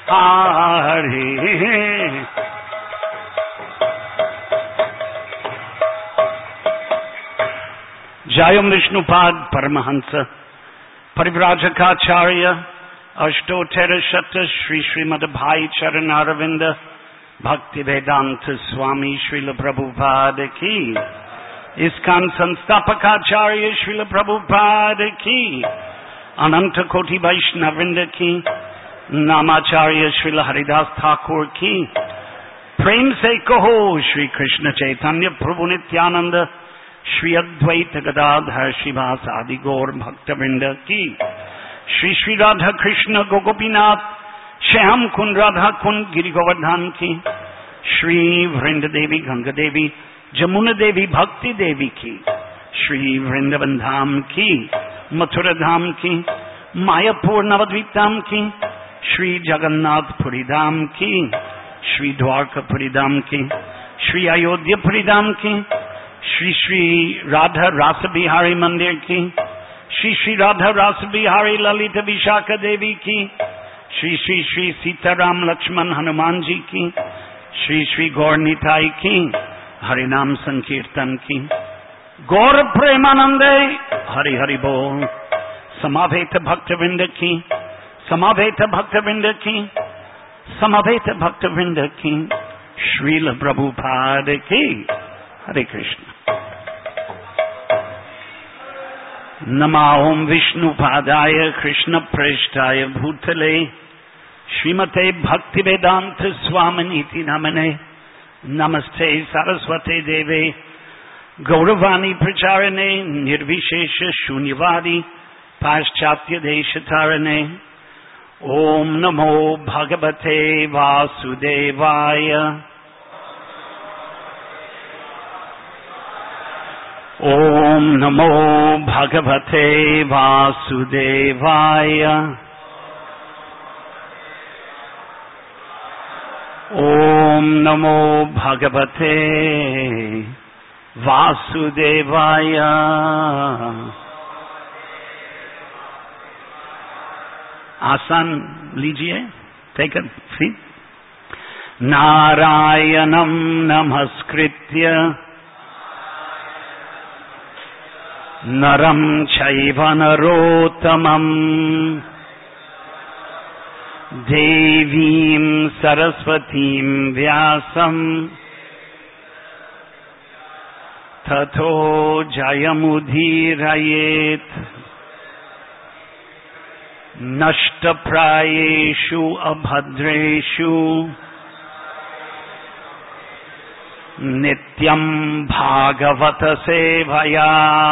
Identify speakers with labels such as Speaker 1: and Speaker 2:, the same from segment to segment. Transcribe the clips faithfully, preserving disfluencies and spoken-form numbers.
Speaker 1: हरे। जयम विष्णुपाद परमहंस परिव्राजकाचार्य अष्टोत्तर शत श्री श्रीमद भाई चरण अरविंद भक्ति वेदांत स्वामी श्रील प्रभुपाद की, इस्कान संस्थापकाचार्य श्रील प्रभुपाद की, अनंत कोटि वैष्णववृंद की, नामाचार्य श्रील हरिदास ठाकुर की, प्रेम से कहो श्री कृष्ण चैतन्य प्रभु नित्यानंद, श्री अद्वैत गदाधर श्रीवास आदि गौर भक्तवृंद की, श्री श्री राधा कृष्ण गोपीनाथ श्याम कुंड राधा कुंड गिरि गोवर्धन की, श्री वृंद देवी गंगा देवी जमुना देवी भक्ति देवी की, श्री वृंदावन धाम की, मथुरा धाम की, मायापुर नवद्वीप धाम की, श्री जगन्नाथपुरी धाम की, श्री द्वारकापुरी धाम की, श्री अयोध्यापुरी धाम की, श्री श्री राधा रास बिहारी मंदिर की, श्री श्री राधा रास बिहारी ललित विशाखा देवी की, श्री श्री श्री सीताराम लक्ष्मण हनुमान जी की, श्री श्री गौर निताई की, हरिनाम संकीर्तन की, गौर प्रेमानंदे हरि हरि बोल। समावेत भक्तवृंद की, समावेत भक्तवृंद की, समावेत भक्तवृंद की, श्रील प्रभुपाद की। हरे कृष्ण। नमो विष्णुपादाय कृष्ण प्रेष्ठाय भूतले श्रीमते भक्ति वेदांत स्वामिनीति नामने। नमस्ते सरस्वते देवे गौरवाणी प्रचारणे निर्विशेष शून्यवादी पाश्चात्य देश तारणे। ओम नमो भगवते वासुदेवाय। ओम नमो भगवते वासुदेवाय। ओम नमो भगवते वासुदेवाय। आसन लीजिए, टेक अ सीट। नारायणं नमस्कृत्य नरं चैव नरोत्तमं देवीं सरस्वतीं व्यासं ततो जयमुदीरयेत्। नष्टप्रायेषु अभद्रेषु नित्यं भागवत सेवया।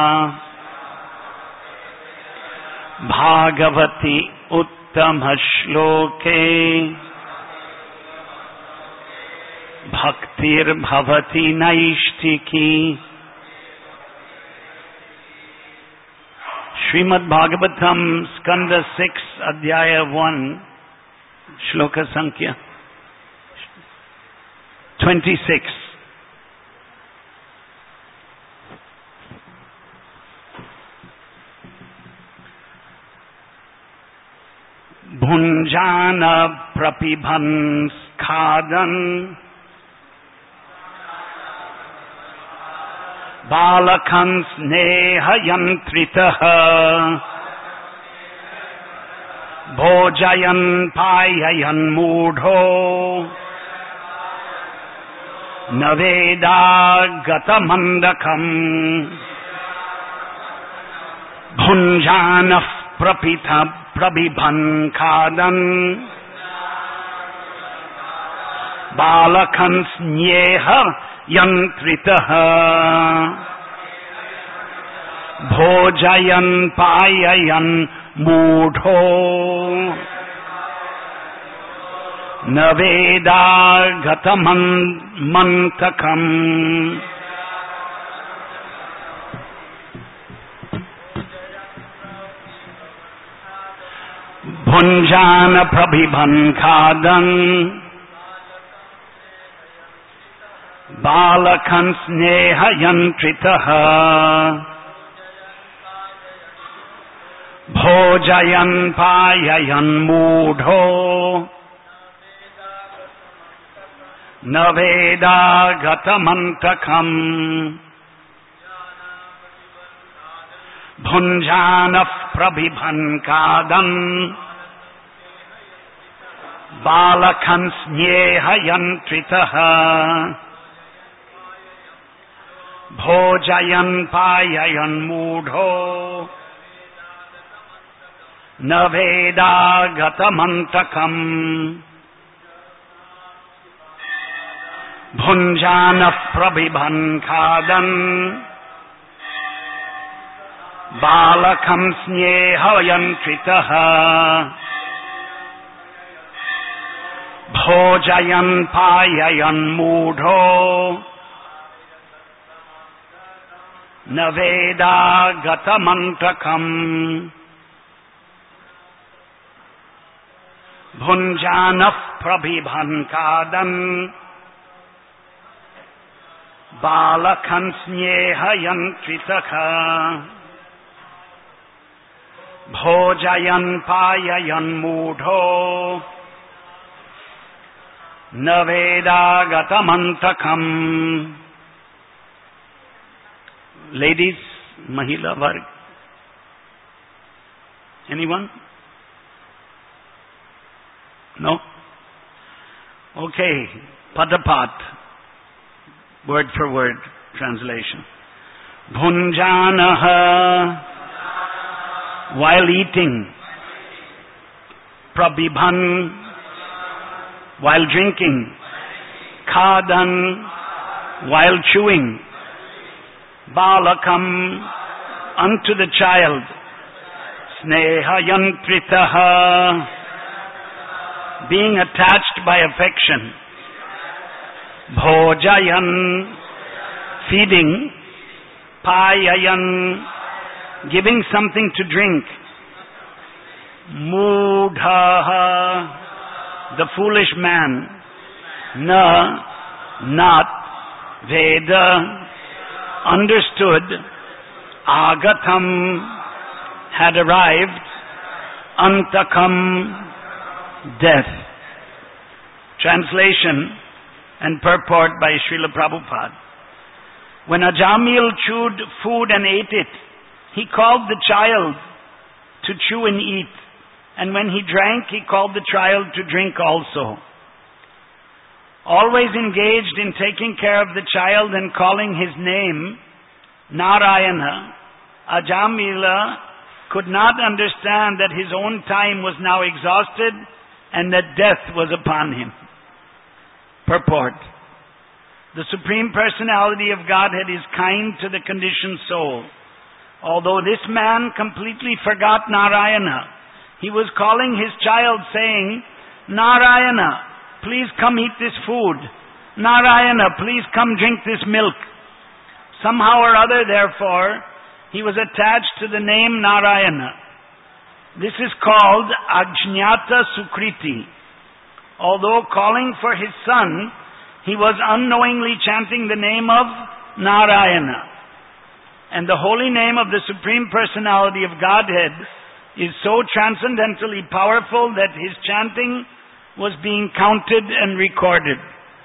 Speaker 1: भागवती उत्तम श्लोके भक्तिर्भवति नैष्ठिकी। श्रीमद् भागवतम स्कंद सिक्स अध्याय वन श्लोक संख्या ट्वेंटी सिक्स। भुञ्जान प्रपिबन् स्खादन् बालकं स्नेहयन्त्रितः भोजयन् पाययन् मूढो न वेदागतमन्दकम् भुञ्जानः प्रपिथ प्रबिभन् खादन् बालकं स्नेहयन्त्रितः भोजयन् पाययन् मूढो न वेदागतमन्तकम्। भुञ्जान प्रबिभन् खादन् बालकं स्नेहयन्त्रितः भोजयन् पाययन् मूढो na veda gatamantakam bhunjanah prabhibhan kadam balakhan snehayantritah bhojayan payayan mudho na veda gatamantakam bhunjanah prabhibhan khadan balakam snehayantritah bhojayan payayan mudho na veda gatamantakam bhunjanah prabhibhan kadan balakhan snehayantritah bhojayan payayan mudho na veda gatamantakam. Ladies, Mahila Varg. Anyone? No? Okay. Padapat. Word for word translation. Bhunjanaha. While eating. Prabhibhan. While drinking. Khadan. While chewing. Balakam, unto the child, snehayantritah, being attached by affection, bhojayan, feeding, payayan, giving something to drink, mudha, the foolish man, na, not, veda, understood, agatam, had arrived, antakam, death. Translation and purport by Srila Prabhupada. When Ajamil chewed food and ate it, he called the child to chew and eat, and when he drank, he called the child to drink also. Always engaged in taking care of the child and calling his name, Narayana, Ajamila could not understand that his own time was now exhausted and that death was upon him. Purport. The Supreme Personality of Godhead is kind to the conditioned soul. Although this man completely forgot Narayana, he was calling his child saying, Narayana, please come eat this food. Narayana, please come drink this milk. Somehow or other, therefore, he was attached to the name Narayana. This is called Ajñata Sukriti. Although calling for his son, he was unknowingly chanting the name of Narayana. And the holy name of the Supreme Personality of Godhead is so transcendentally powerful that his chanting was being counted and recorded.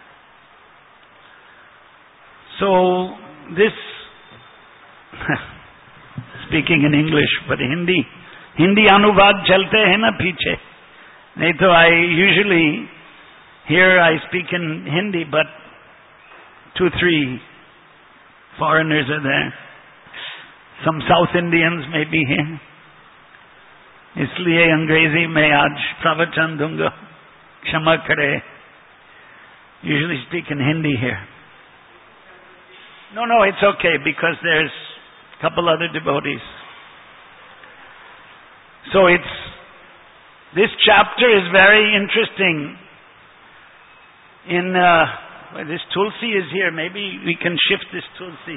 Speaker 1: So this, speaking in English, but Hindi, Hindi anuvad chalte hai na piche. Nahi to I usually, here I speak in Hindi, but two, three foreigners are there. Some South Indians may be here. इसलिए अंग्रेजी में आज प्रवचन दूंगा, क्षमा करे. Usually speak in Hindi here. No, no, it's okay because there's a couple other devotees. So it's, this chapter is very interesting. In, uh, well, this Tulsi is here. Maybe we can shift this Tulsi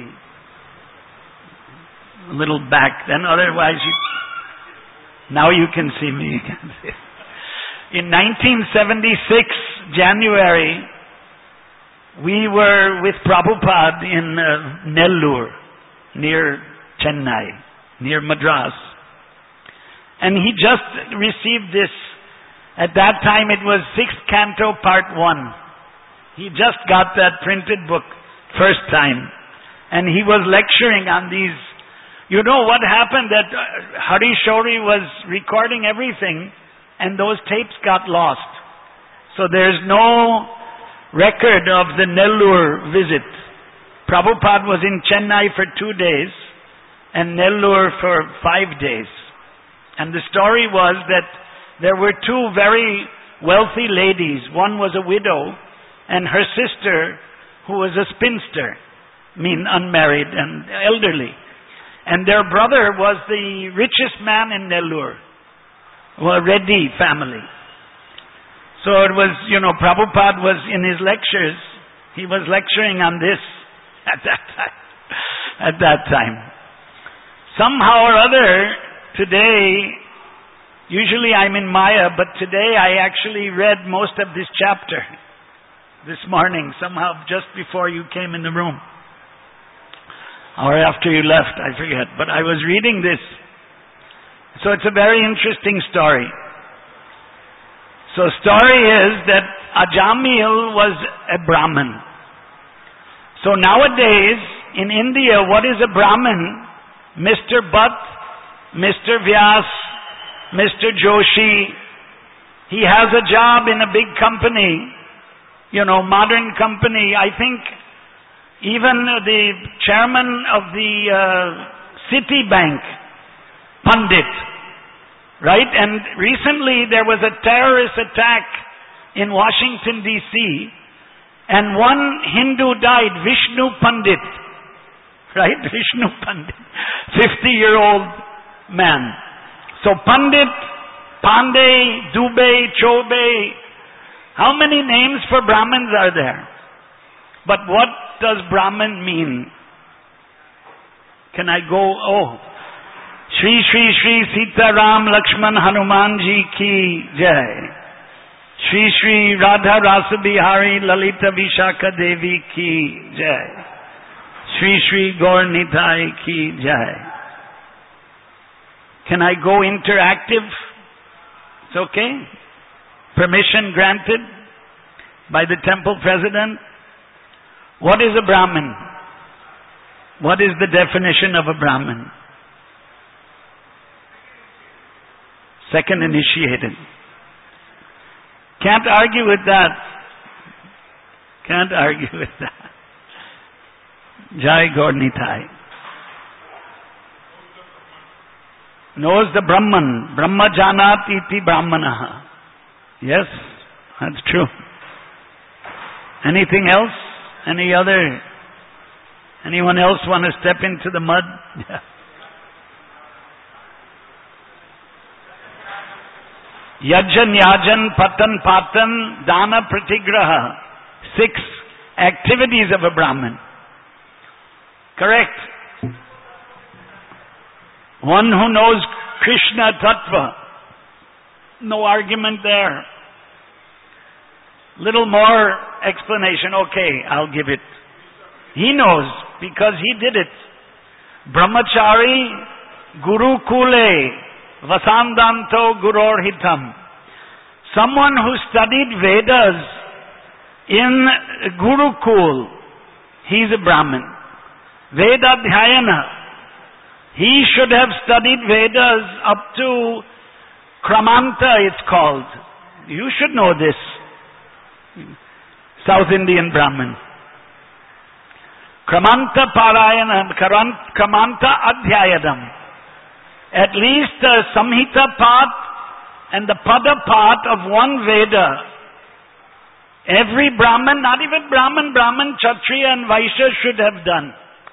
Speaker 1: a little back. Then otherwise you, now you can see me again. In nineteen seventy-six, January, we were with Prabhupada in uh, Nellore, near Chennai, near Madras. And he just received this. At that time it was sixth canto, part one.
Speaker 2: He just got that printed book first time. And he was lecturing on these. You know what happened? That uh, Hari Shauri was recording everything and those tapes got lost. So there's no record of the Nellore visit. Prabhupada was in Chennai for two days and Nellore for five days. And the story was that there were two very wealthy ladies. One was a widow and her sister who was a spinster, mean unmarried and elderly. And their brother was the richest man in Nellore, a Reddy family. So it was, you know, Prabhupada was in his lectures, he was lecturing on this at that time. At that time. Somehow or other, today, usually I'm in Maya, but today I actually read most of this chapter this morning, somehow just before you came in the room. Or after you left, I forget. But I was reading this. So it's a very interesting story. So story is that Ajamil was a Brahmin. So nowadays, in India, what is a Brahmin? Mister Bhatt, Mister Vyas, Mister Joshi, he has a job in a big company, you know, modern company. I think even the chairman of the uh, Citibank, Pandit, right? And recently there was a terrorist attack in Washington, D C, and one Hindu died, Vishnu Pandit, right? Vishnu Pandit, fifty-year-old man. So Pandit, Pandey, Dubey, Chobe, how many names for Brahmins are there? But what does Brahmin mean? Can I go? Oh, Shri Shri Shri Sita Ram Lakshman Hanuman Ji ki Jai. Shri Shri Radha Rasa Bihari Lalita Vishaka Devi ki Jai. Shri Shri Gaur Nitai ki Jai. Can I go interactive? It's okay. Permission granted by the temple president. What is a Brahmin? What is the definition of a Brahmin? Second initiated. Can't argue with that. Can't argue with that. Jai Gaur Nitai. Knows the Brahman. Brahma Janat iti Brahmanaha. Yes, that's true. Anything else? Any other? Anyone else want to step into the mud? Yeah. Yajjan, Yajan, Patan, Patan, Dana, Pratigraha. Six activities of a Brahmin. Correct. One who knows Krishna Tattva. No argument there. Little more explanation. Okay, I'll give it. He knows because he did it. Brahmachari Guru Kule Vasandanto Guror Hitam. Someone who studied Vedas in Gurukul, he's a Brahmin. Vedadhyayana. He should have studied Vedas up to Kramanta, it's called. You should know this. South Indian Brahmin. Kramanta Parayana, Kramanta Adhyayadam. At least the Samhita part and the Pada part of one Veda. Every Brahmin, not even Brahmin, Brahmin, Kshatriya and Vaishya should have done.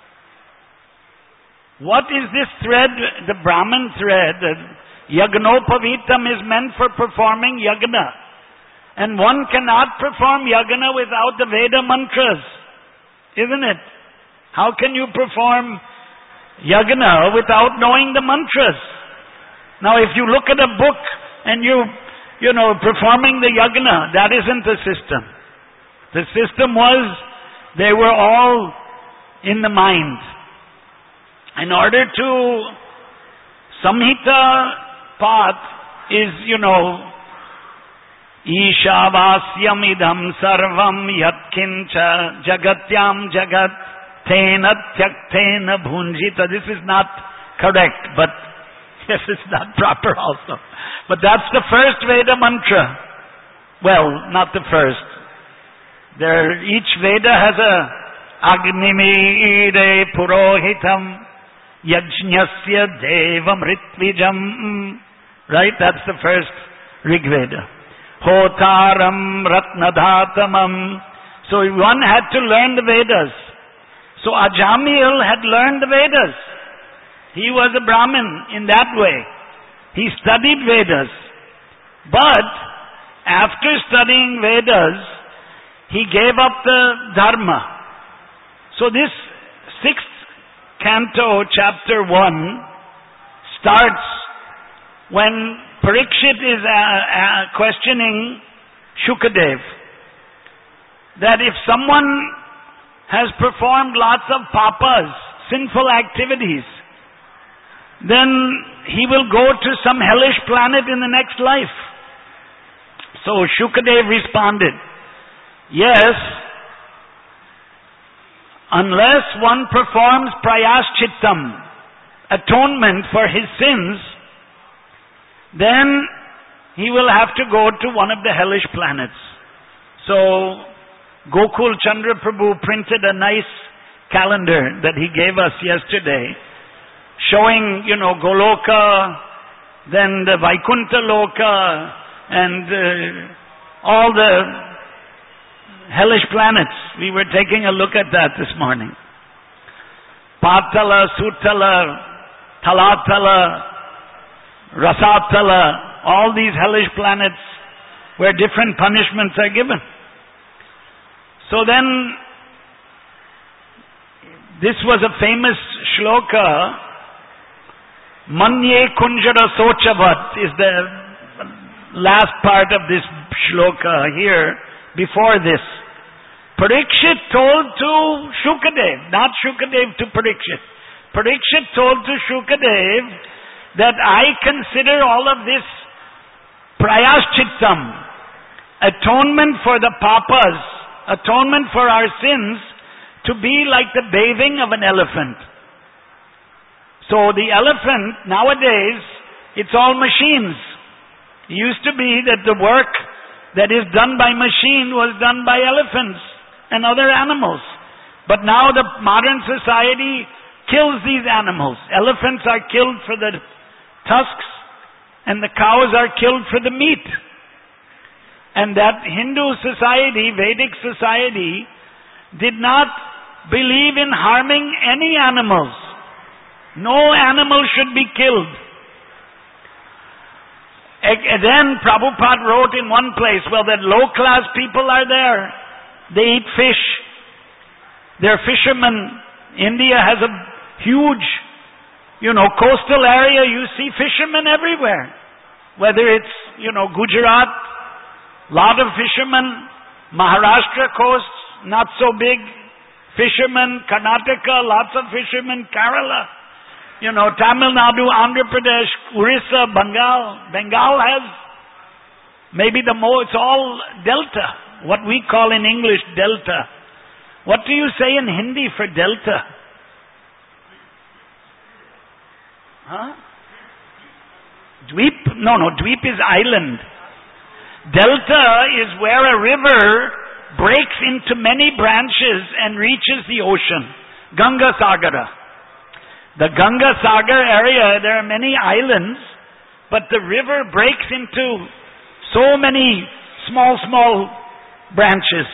Speaker 2: What is this thread, the Brahmin thread? Yagnopavitam is meant for performing yagna. And one cannot perform yagna without the Veda mantras. Isn't it? How can you perform yagna without knowing the mantras? Now if you look at a book and you, you know, performing the yagna, that isn't the system. The system was, they were all in the mind. In order to, Samhita path is, you know, Ishavasyam idam sarvam yatkincha jagatyam jagat tena tyaktena bhunjita. This is not correct, but yes, it's not proper also. But that's the first Veda mantra. Well, not the first. There, each Veda has a Agnimire Purohitam Yajñasya Devam Ritvijam. Right? That's the first Rig Veda. Hotaram Ratnadhatamam. So one had to learn the Vedas. So Ajamil had learned the Vedas. He was a Brahmin in that way. He studied Vedas. But after studying Vedas, he gave up the Dharma. So this sixth canto, chapter one, starts when Parikshit is uh, uh, questioning Shukadev. That if someone has performed lots of papas, sinful activities, then he will go to some hellish planet in the next life. So Shukadev responded, yes, unless one performs prayaschittam, atonement for his sins, then he will have to go to one of the hellish planets. So Gokul Chandra Prabhu printed a nice calendar that he gave us yesterday, showing, you know, Goloka, then the Vaikuntha Loka, and uh, all the hellish planets. We were taking a look at that this morning. Patala, Sutala, Talatala, Rasatala, all these hellish planets where different punishments are given. So then, this was a famous shloka. Manye Kunjara Sochavat is the last part of this shloka here, before this. Parikshit told to Shukadev, not Shukadev to Parikshit. Parikshit told to Shukadev that I consider all of this prayaschittam, atonement for the papas, atonement for our sins, to be like the bathing of an elephant. So the elephant, nowadays, it's all machines. It used to be that the work that is done by machine was done by elephants and other animals. But now the modern society kills these animals. Elephants are killed for the tusks and the cows are killed for the meat. And that Hindu society, Vedic society, did not believe in harming any animals. No animal should be killed. And then Prabhupada wrote in one place, well, that low-class people are there. They eat fish. They're fishermen. India has a huge, you know, coastal area. You see fishermen everywhere. Whether it's, you know, Gujarat, lot of fishermen. Maharashtra coast, not so big. Fishermen. Karnataka, lots of fishermen. Kerala. You know, Tamil Nadu, Andhra Pradesh, Orissa, Bengal. Bengal has maybe the most, it's all delta. What we call in English delta. What do you say in Hindi for delta? Huh? Dweep? No, no, dweep is island. Delta is where a river breaks into many branches and reaches the ocean. Ganga Sagara. The Ganga Sagar area, there are many islands, but the river breaks into so many small, small branches.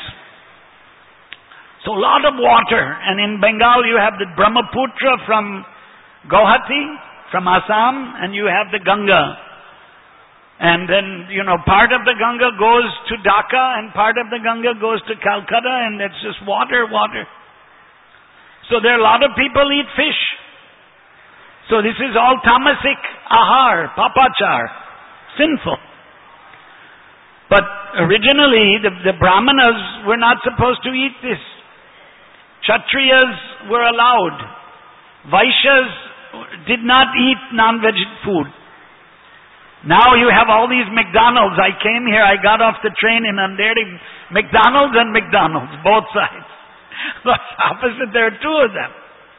Speaker 2: So a lot of water. And in Bengal you have the Brahmaputra from Guwahati, from Assam, and you have the Ganga. And then, you know, part of the Ganga goes to Dhaka and part of the Ganga goes to Calcutta, and it's just water, water. So there are a lot of people eat fish. So this is all tamasic ahar, papachar, sinful. But originally the, the Brahmanas were not supposed to eat this. Kshatriyas were allowed. Vaishyas did not eat non-veg food. Now you have all these McDonald's. I came here, I got off the train in Andheri, McDonald's and McDonald's, both sides. But opposite, there are two of them.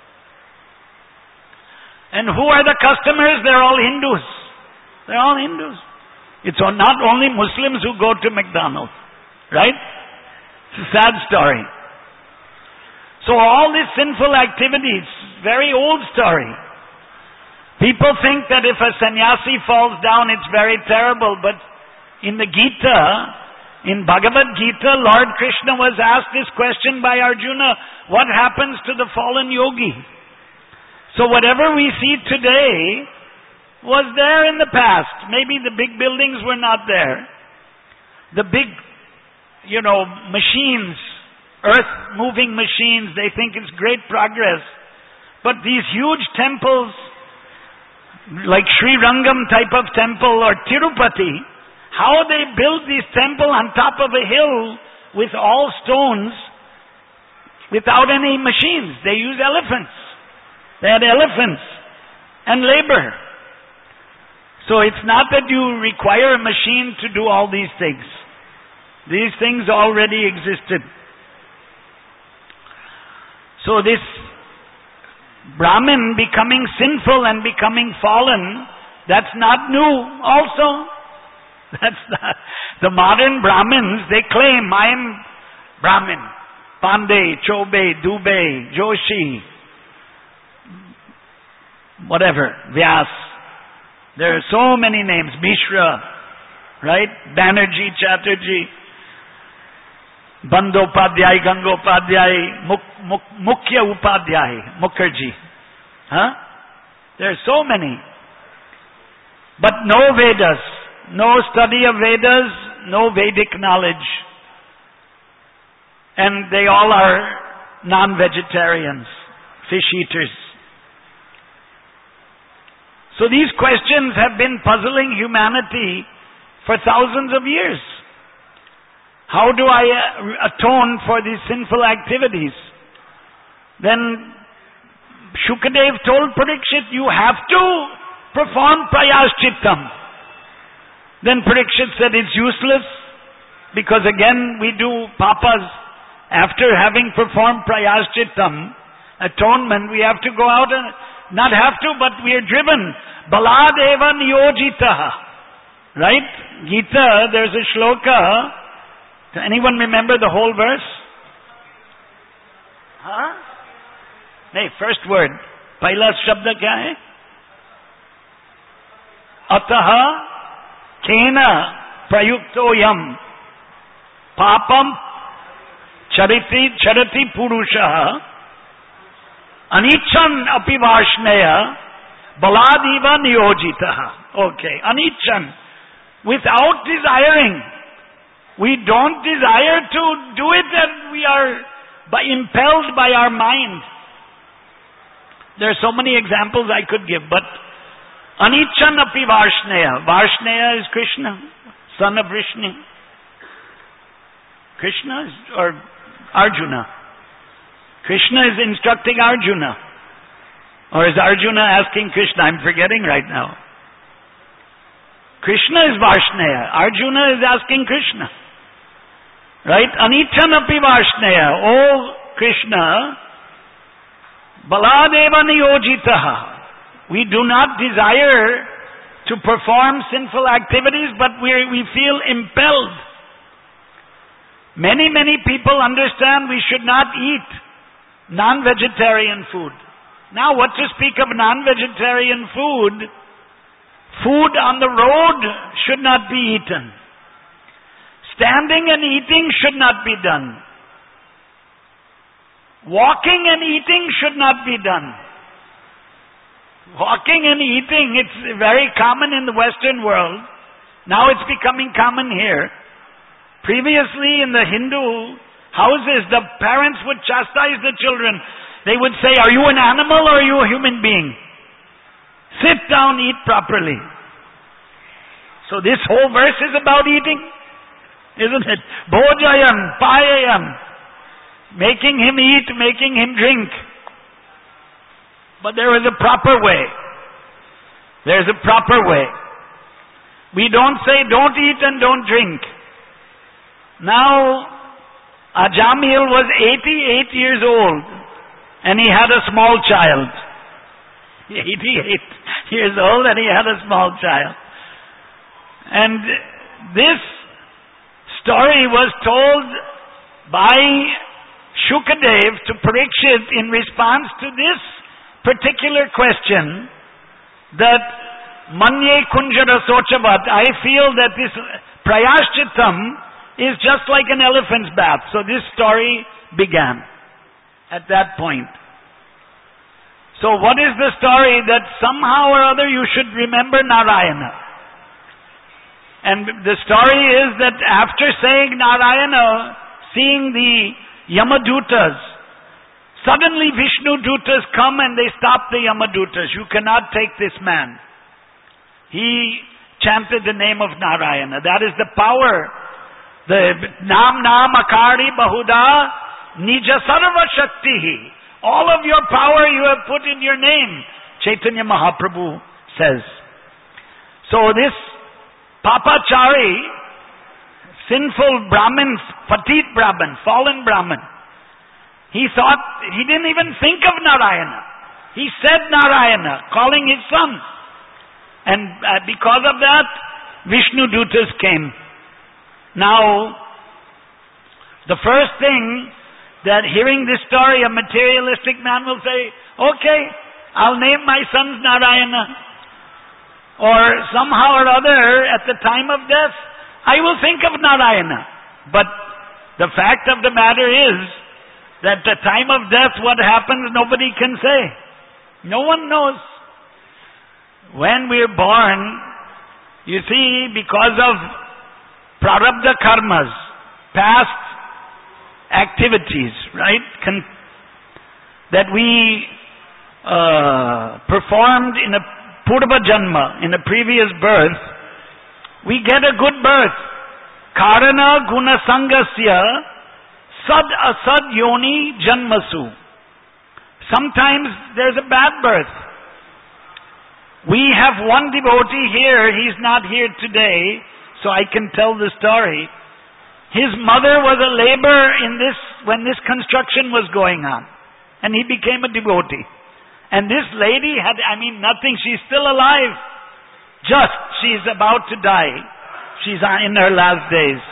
Speaker 2: And who are the customers? They're all Hindus. They're all Hindus. It's not only Muslims who go to McDonald's, right? It's a sad story. So all this sinful activities, very old story. People think that if a sannyasi falls down, it's very terrible. But in the Gita, in Bhagavad Gita, Lord Krishna was asked this question by Arjuna, what happens to the fallen yogi? So whatever we see today was there in the past. Maybe the big buildings were not there. The big, you know, machines, earth-moving machines, they think it's great progress. But these huge temples, like Sri Rangam type of temple or Tirupati, how they build this temple on top of a hill with all stones without any machines. They use elephants. They had elephants and labor. So it's not that you require a machine to do all these things. These things already existed. So this Brahmin becoming sinful and becoming fallen, that's not new also. That's not. The modern Brahmins, they claim, I'm Brahmin. Pandey, Chobe, Dubey, Joshi, whatever, Vyas. There are so many names. Mishra, right? Banerjee, Chatterjee, Bandopadhyay, Gangopadhyay, Muk, Muk, Mukhya Upadhyay, Mukherjee. Huh? There are so many. But no Vedas, no study of Vedas, no Vedic knowledge. And they all are non-vegetarians, fish eaters. So these questions have been puzzling humanity for thousands of years. How do I atone for these sinful activities? Then Shukadev told Parikshit, you have to perform prayaschittam. Then Parikshit said it's useless because again we do papas. After having performed prayaschittam, atonement, we have to go out and not have to, but we are driven. Baladeva niyojitaha. Right? Gita, there's a shloka. Does anyone remember the whole verse? Huh? Nay, first word. Pahila shabda kya hai? Ataha kena prayuktoyam papam chariti charati purushaha anichan apivashneya baladiva niyojitaha. Okay, anichan. Without desiring. We don't desire to do it, and we are by, impelled by our mind. There are so many examples I could give, but anichan api varshneya. Varshneya is Krishna, son of Vishnu. Krishna is, or Arjuna. Krishna is instructing Arjuna. Or is Arjuna asking Krishna? I'm forgetting right now. Krishna is Varshneya. Arjuna is asking Krishna. Right? Anichan api Varshneya. O Krishna, Baladeva niyojitaha. We do not desire to perform sinful activities, but we, we feel impelled. Many, many people understand we should not eat non-vegetarian food. Now, what to speak of non-vegetarian food? Food on the road should not be eaten. Standing and eating should not be done. Walking and eating should not be done. Walking and eating, it's very common in the Western world. Now it's becoming common here. Previously in the Hindu houses, the parents would chastise the children. They would say, are you an animal or are you a human being? Sit down, eat properly. So this whole verse is about eating, isn't it? Bhojayam, payayam. Making him eat, making him drink. But there is a proper way. There's a proper way. We don't say don't eat and don't drink. Now, Ajamil was eighty-eight years old and he had a small child. eighty-eight years old and he had a small child. And this story was told by Shukadev to Parikshit in response to this particular question that Manye Kunjara Sochavat, I feel that this Prayashchitam is just like an elephant's bath. So this story began at that point. So what is the story? That somehow or other you should remember Narayana. And the story is that after saying Narayana, seeing the Yamadutas, suddenly Vishnu Dutas come and they stop the Yamadutas. You cannot take this man. He chanted the name of Narayana. That is the power. The Nam Nam Akari Bahuda Nija Sarva Shaktihi. All of your power you have put in your name, Chaitanya Mahaprabhu says. So this Papachari, sinful Brahmin, Patit Brahmin, fallen Brahmin, he thought, he didn't even think of Narayana. He said Narayana, calling his son. And uh, because of that, Vishnu Dutas came. Now, the first thing that hearing this story, a materialistic man will say, okay, I'll name my sons Narayana. Or somehow or other, at the time of death, I will think of Narayana. But the fact of the matter is, that at the time of death, what happens, nobody can say. No one knows. When we are born, you see, because of prarabdha karmas, past activities, right, Con- that we uh, performed in a purva janma, in a previous birth, we get a good birth. Karana guna sangasya sad asad yoni janmasu. Sometimes there's a bad birth. We have one devotee here, he's not here today, so I can tell the story. His mother was a laborer in this, when this construction was going on. And he became a devotee. And this lady had, I mean, nothing, she's still alive. Just, she's about to die. She's in her last days.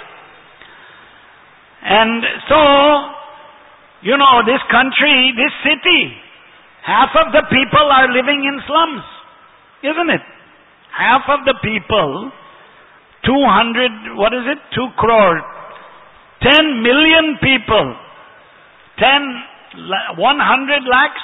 Speaker 2: And so, you know, this country, this city, half of the people are living in slums. Isn't it? Half of the people, two hundred, what is it? two crore, ten million people, ten, one hundred lakhs?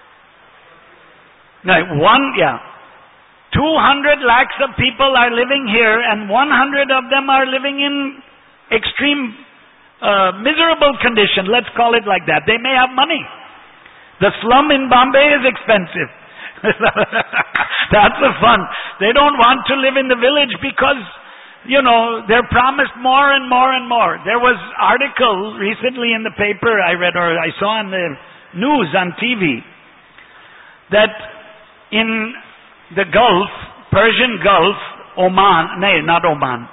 Speaker 2: No, one, yeah. two hundred lakhs of people are living here and one hundred of them are living in extreme, uh, miserable condition. Let's call it like that. They may have money. The slum in Bombay is expensive. That's the fun. They don't want to live in the village because, you know, they're promised more and more and more. There was an article recently in the paper I read, or I saw on the news on T V, that in the Gulf, Persian Gulf, Oman, no, not Oman,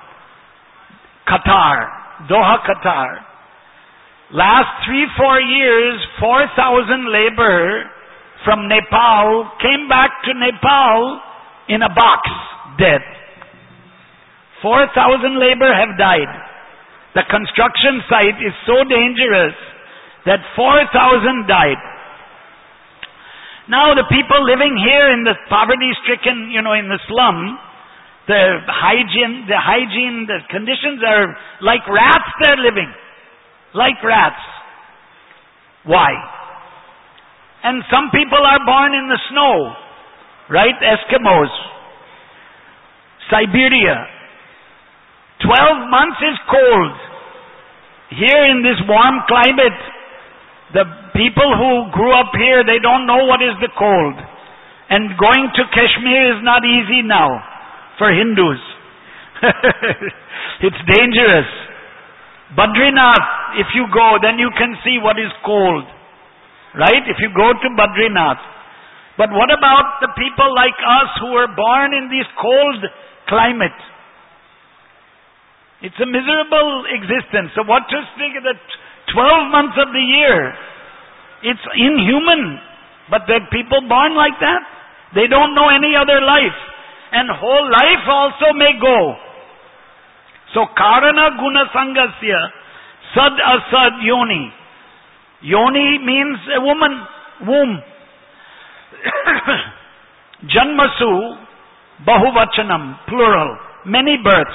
Speaker 2: Qatar, Doha, Qatar, last three, four years, four thousand labor from Nepal came back to Nepal in a box, dead. four thousand labor have died. The construction site is so dangerous that four thousand died. Now the people living here in the poverty-stricken, you know, in the slum, the hygiene, the hygiene, the conditions are like rats they're living. Like rats. Why? And some people are born in the snow, right? Eskimos. Siberia. Twelve months is cold. Here in this warm climate, the people who grew up here, they don't know what is the cold. And going to Kashmir is not easy now for Hindus. It's dangerous. Badrinath, if you go, then you can see what is cold. Right? If you go to Badrinath. But what about the people like us who were born in this cold climate? It's a miserable existence. So what to speak of the twelve months of the year? It's inhuman. But there are people born like that. They don't know any other life. And whole life also may go. So karana guna sangasya sad asad yoni. Yoni means a woman, womb. Janmasu bahuvachanam, plural, many births.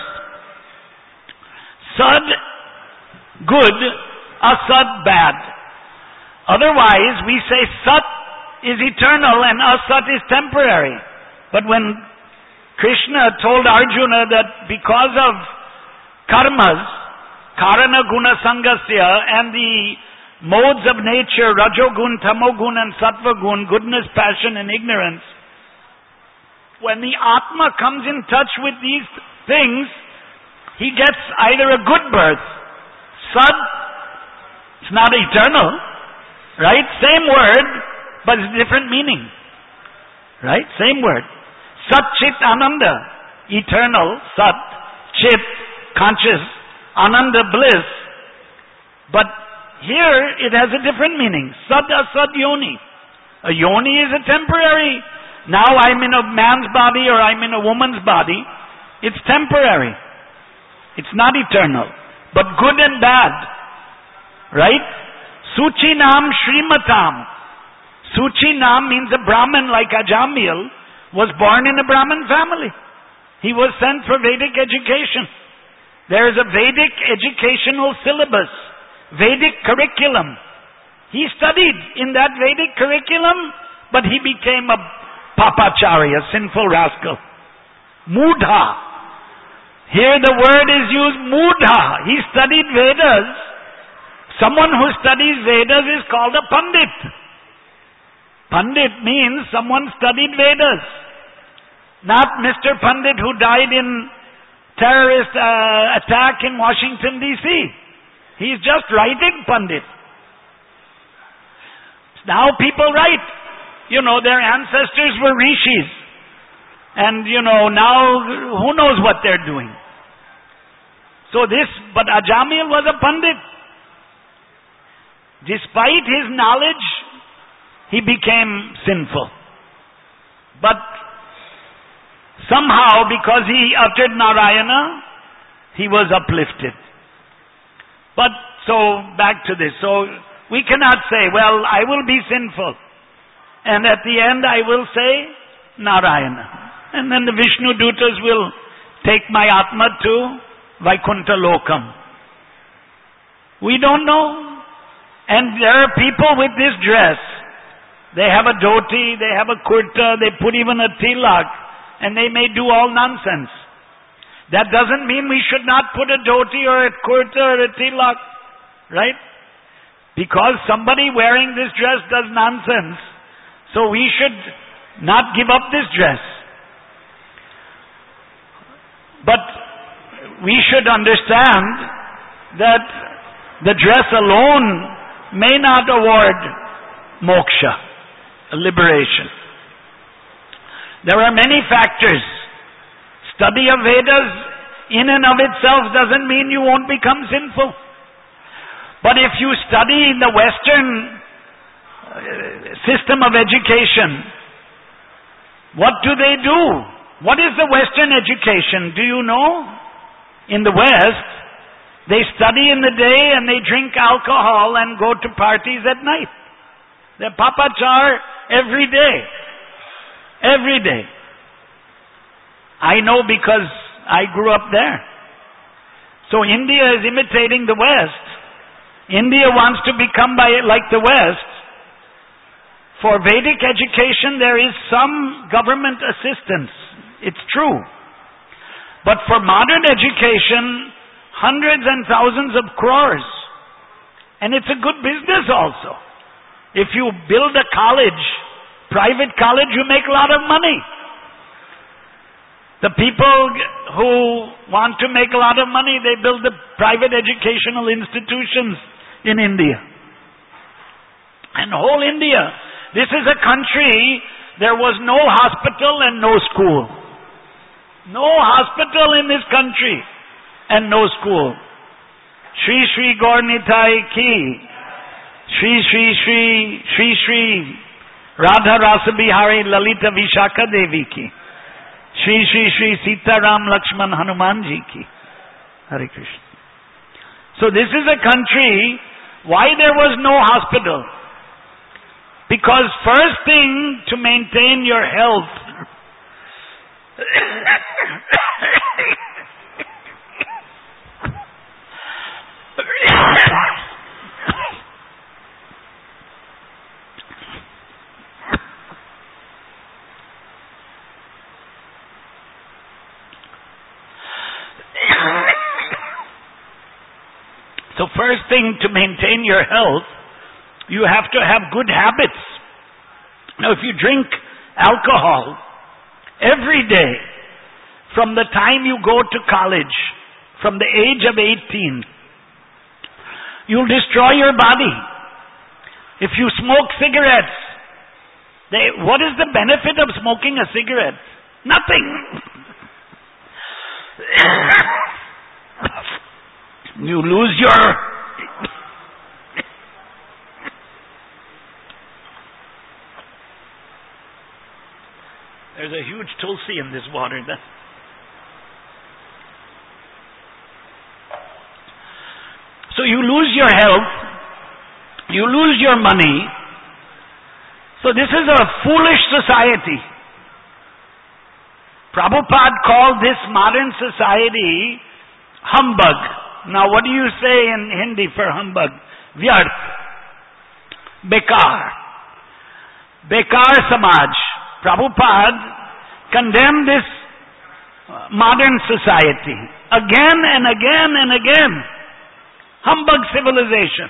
Speaker 2: Sad, good, asad, bad. Otherwise, we say sat is eternal and asat is temporary. But when Krishna told Arjuna that because of karmas, karana guna sangasya, and the modes of nature, rajogun, tamogun, and sattvagun, goodness, passion, and ignorance, when the Atma comes in touch with these things, he gets either a good birth, sad, it's not eternal, right? Same word, but it's different meaning, right? Same word. Sat Chit Ananda, eternal, Sat, Chit, conscious, Ananda, bliss. But here it has a different meaning. Sat Asat Yoni. A Yoni is a temporary. Now I'm in a man's body or I'm in a woman's body. It's temporary. It's not eternal. But good and bad. Right? Suchi Nam Shrimatam. Suchi Nam means a Brahmin like Ajamil was born in a Brahmin family. He was sent for Vedic education. There is a Vedic educational syllabus, Vedic curriculum. He studied in that Vedic curriculum, but he became a papachari, a sinful rascal. Mudha. Here the word is used, mudha. He studied Vedas. Someone who studies Vedas is called a Pandit. Pandit means someone studied Vedas. Not Mister Pandit who died in terrorist uh, attack in Washington, D C He's just writing Pandit. Now people write. You know, their ancestors were rishis. And, you know, now who knows what they're doing. So this, but Ajamil was a Pandit. Despite his knowledge, he became sinful. But somehow, because he uttered Narayana, he was uplifted. But, so, back to this. So, we cannot say, well, I will be sinful. And at the end, I will say Narayana. And then the Vishnu Dutas will take my Atma to Vaikuntha Lokam. We don't know. And there are people with this dress. They have a dhoti, they have a kurta, they put even a tilak, and they may do all nonsense. That doesn't mean we should not put a dhoti or a kurta or a tilak, right? Because somebody wearing this dress does nonsense, so we should not give up this dress. But we should understand that the dress alone may not award moksha, liberation. There are many factors. Study of Vedas in and of itself doesn't mean you won't become sinful. But if you study in the Western system of education, what do they do? What is the Western education? Do you know? In the West, they study in the day and they drink alcohol and go to parties at night. They're papachar every day. Every day. I know because I grew up there. So India is imitating the West. India wants to become by, like the West. For Vedic education, there is some government assistance. It's true. But for modern education, hundreds and thousands of crores. And it's a good business also. If you build a college, private college, you make a lot of money. The people who want to make a lot of money, they build the private educational institutions in India. And whole India. This is a country, there was no hospital and no school. No hospital in this country. and no school. Shri Shri Gaur Nitai ki. Shri Shri Shri Shri Shri Radha Rasa Bihari Lalita Vishaka Devi ki. Shri Shri Shri Sita Ram Lakshman Hanuman ji ki. Hare Krishna. So this is a country, why there was no hospital? Because first thing to maintain your health So first thing to maintain your health, you have to have good habits. Now if you drink alcohol every day, from the time you go to college, from the age of eighteen, you'll destroy your body. If you smoke cigarettes, they, what is the benefit of smoking a cigarette? Nothing. You lose your There's a huge tulsi in this water. So you lose your health, you lose your money. So this is a foolish society. Prabhupada called this modern society humbug. Now what do you say in Hindi for humbug? Vyarth. Bekar. Bekar Samaj. Prabhupada condemned this modern society again and again and again. Humbug civilization.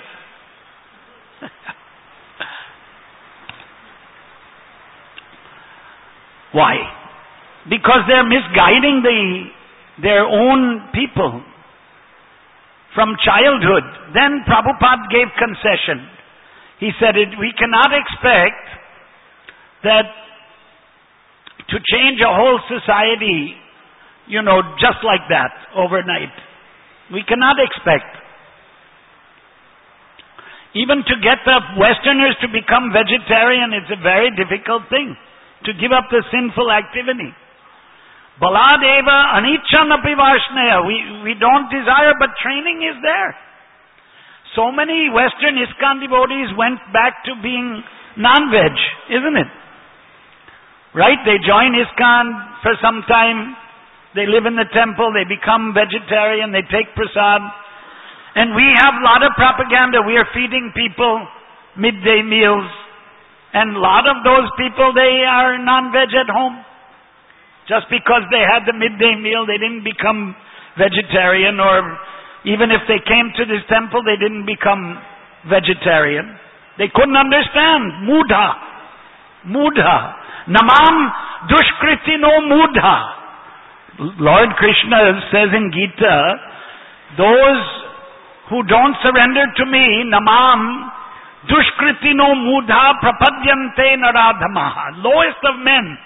Speaker 2: Why? Because they're misguiding the, their own people from childhood. Then Prabhupada gave concession. He said, it, we cannot expect that to change a whole society, you know, just like that, overnight. We cannot expect. Even to get the Westerners to become vegetarian, it's a very difficult thing. To give up the sinful activity. Baladeva anichan api varshnaya. We, we don't desire, but training is there. So many Western ISKCON devotees went back to being non-veg, isn't it? Right? They join ISKCON for some time. They live in the temple. They become vegetarian. They take prasad. And we have a lot of propaganda. We are feeding people midday meals. And a lot of those people, they are non-veg at home. Just because they had the midday meal, they didn't become vegetarian, or even if they came to this temple, they didn't become vegetarian. They couldn't understand. Mudha. Mudha. Namam dushkritino mudha. Lord Krishna says in Gita, those who don't surrender to me, namam dushkritino mudha prapadyante naradhamaha. Lowest of men.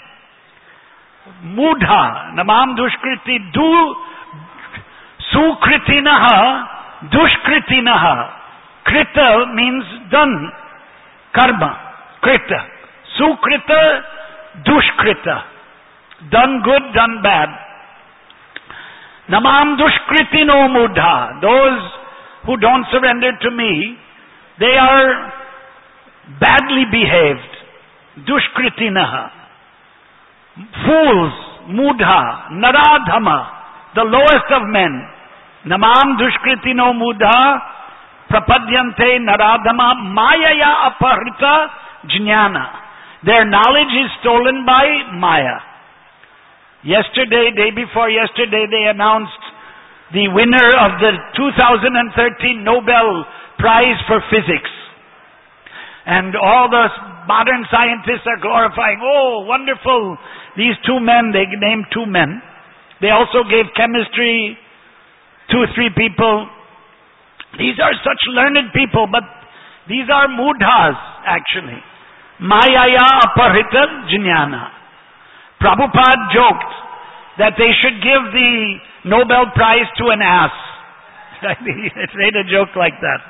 Speaker 2: Mudha, namam dushkriti, du, sukritinaha, dushkritinaha. Krita means done, karma, krita. Sukrita, dushkrita. Done good, done bad. Namam dushkritino mudha. Those who don't surrender to me, they are badly behaved. Dushkritinaha. Fools, mudha, naradhama, the lowest of men. Namam dushkritino mudha, prapadyante naradhama, mayaya aparita jnana. Their knowledge is stolen by maya. Yesterday, day before yesterday, they announced the winner of the two thousand thirteen Nobel Prize for Physics. And all the modern scientists are glorifying, oh, wonderful, these two men, they named two men. They also gave chemistry, two or three people. These are such learned people, but these are mudhas, actually. Mayaya aparita jnana. Prabhupada joked that they should give the Nobel Prize to an ass. It made a joke like that.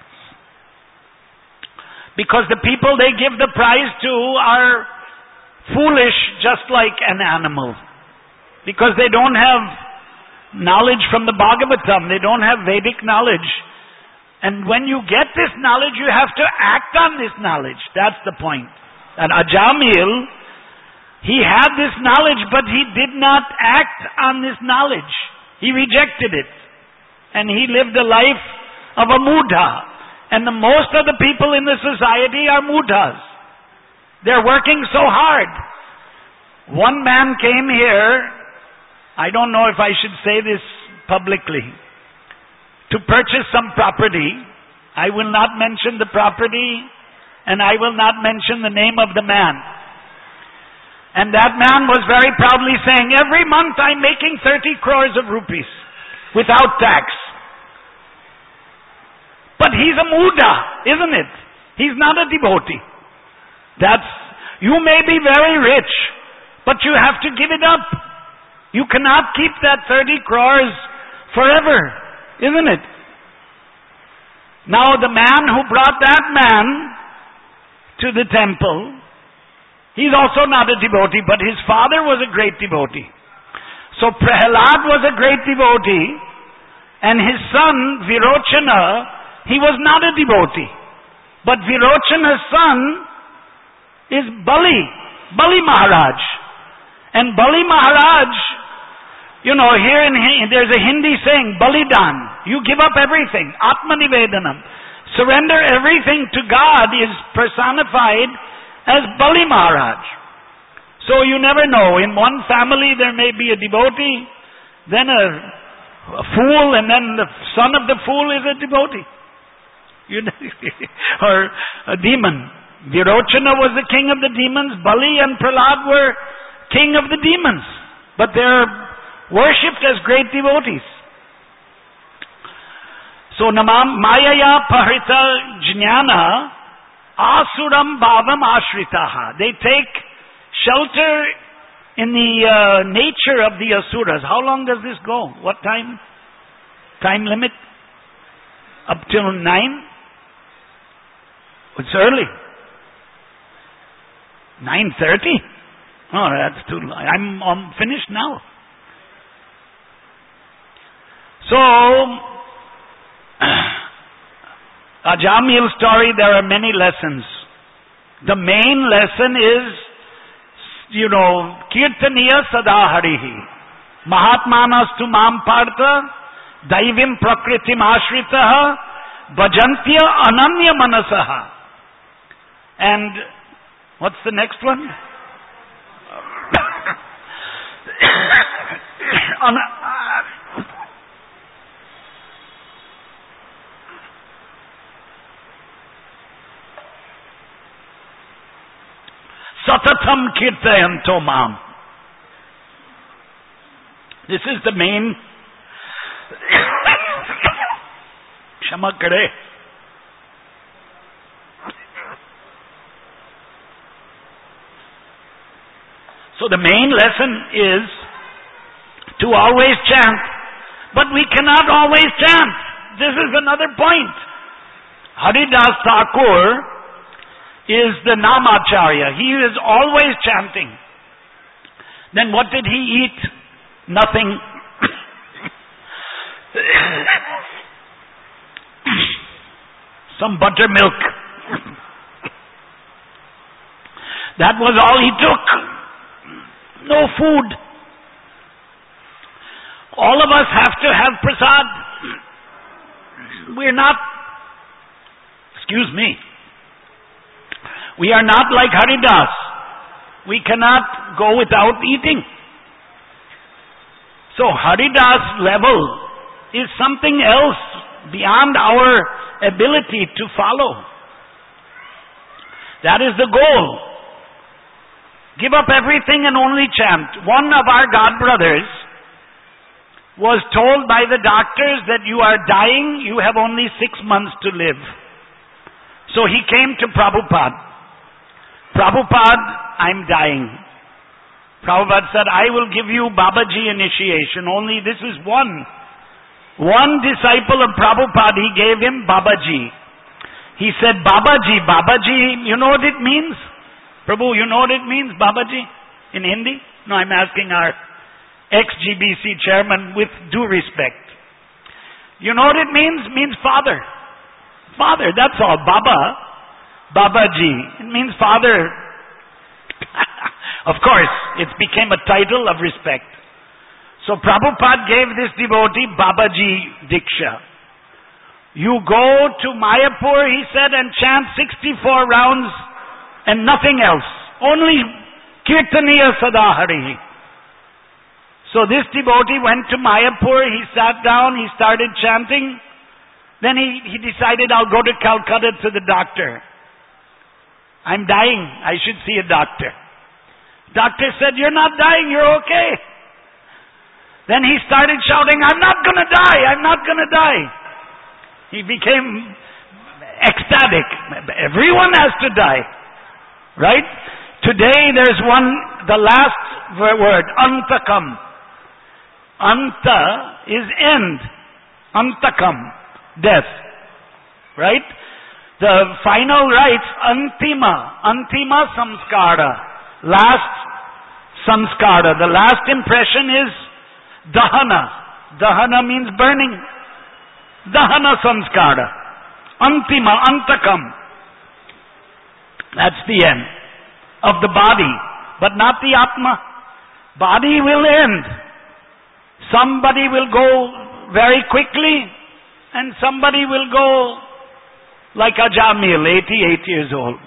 Speaker 2: Because the people they give the prize to are foolish just like an animal. Because they don't have knowledge from the Bhagavatam. They don't have Vedic knowledge. And when you get this knowledge, you have to act on this knowledge. That's the point. And Ajamil, he had this knowledge, but he did not act on this knowledge. He rejected it. And he lived a life of a mudha. And the most of the people in the society are mudhas. They're working so hard. One man came here, I don't know if I should say this publicly, to purchase some property. I will not mention the property, and I will not mention the name of the man. And that man was very proudly saying, every month I'm making thirty crores of rupees without tax. But he's a mudha, isn't it? He's not a devotee. That's, you may be very rich, but you have to give it up. You cannot keep that thirty crores forever, isn't it? Now the man who brought that man to the temple, he's also not a devotee, but his father was a great devotee. So Prahlad was a great devotee, and his son Virochana, he was not a devotee. But Virochana's son is Bali, Bali Maharaj. And Bali Maharaj, you know, here in there's a Hindi saying, Balidan. You give up everything. Atmanivedanam. Surrender everything to God is personified as Bali Maharaj. So you never know. In one family there may be a devotee, then a, a fool, and then the son of the fool is a devotee. You know, or a demon. Virochana was the king of the demons. Bali and Prahlad were king of the demons. But they're worshipped as great devotees. So namam mayaya pahrita jnana asuram bhavam ashritaha. They take shelter in the uh, nature of the asuras. How long does this go? What time? Time limit? Up till nine? It's early. nine thirty? Oh, that's too long. I'm, I'm finished now. So, Ajamil's story, there are many lessons. The main lesson is, you know, Kirtaniya Sada Harihi. Mahatmanas tu mam partha, Daivim Prakritim Ashritaha, Bhajantya Ananya Manasaha. And what's the next one? Satatam Kirtayanto Mam. This is the main Shama Kare. So the main lesson is to always chant, but we cannot always chant. This is another point. Haridas Thakur is the Namacharya. He is always chanting. Then what did he eat? Nothing. Some buttermilk. That was all he took. No food. All of us have to have prasad. We're not, excuse me, we are not like Haridas. We cannot go without eating. So Haridas level is something else beyond our ability to follow. That is the goal. Give up everything and only chant. One of our God brothers was told by the doctors that you are dying, you have only six months to live. So he came to Prabhupada. Prabhupada, I'm dying. Prabhupada said, I will give you Babaji initiation, only this is one. One disciple of Prabhupada, he gave him Babaji. He said, Babaji, Babaji, you know what it means? Prabhu, you know what it means, Babaji, in Hindi? No, I'm asking our ex-G B C chairman with due respect. You know what it means? It means father. Father, that's all. Baba, Babaji, it means father. Of course, it became a title of respect. So Prabhupada gave this devotee Babaji Diksha. You go to Mayapur, he said, and chant sixty-four rounds and nothing else. Only Kirtaniya Sadahari. So this devotee went to Mayapur, he sat down, he started chanting. Then he, he decided, I'll go to Calcutta to the doctor. I'm dying, I should see a doctor. Doctor said, you're not dying, you're okay. Then he started shouting, I'm not going to die, I'm not going to die. He became ecstatic. Everyone has to die. Right? Today there's one, the last word, antakam. Anta is end. Antakam, death. Right? The final rites, antima. Antima samskara. Last samskara. The last impression is dahana. Dahana means burning. Dahana samskara. Antima, antakam. That's the end of the body, but not the atma. Body will end. Somebody will go very quickly, and somebody will go like Ajamil, eighty-eight years old.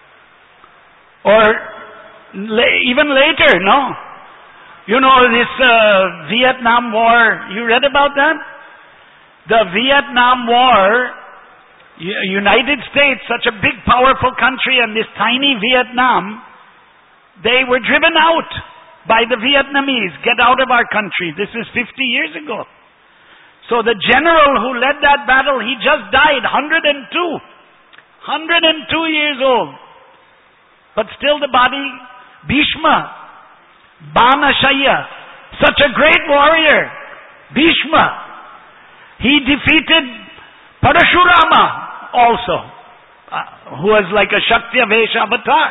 Speaker 2: Or la- even later, no? You know this uh, Vietnam War, you read about that? The Vietnam War, United States, such a big powerful country, and this tiny Vietnam, they were driven out by the Vietnamese. Get out of our country. This is fifty years ago. So the general who led that battle, he just died, one hundred two. one hundred two years old. But still the body, Bhishma, Banashaya, such a great warrior, Bhishma, he defeated Parashurama also, uh, who was like a Shakti-Avesh avatar.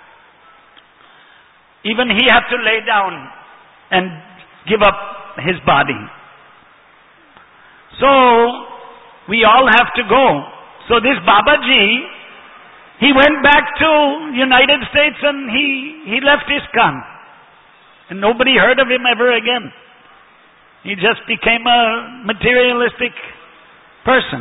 Speaker 2: Even he had to lay down and give up his body. So, we all have to go. So this Babaji, he went back to United States and he, he left ISKCON. And nobody heard of him ever again. He just became a materialistic person.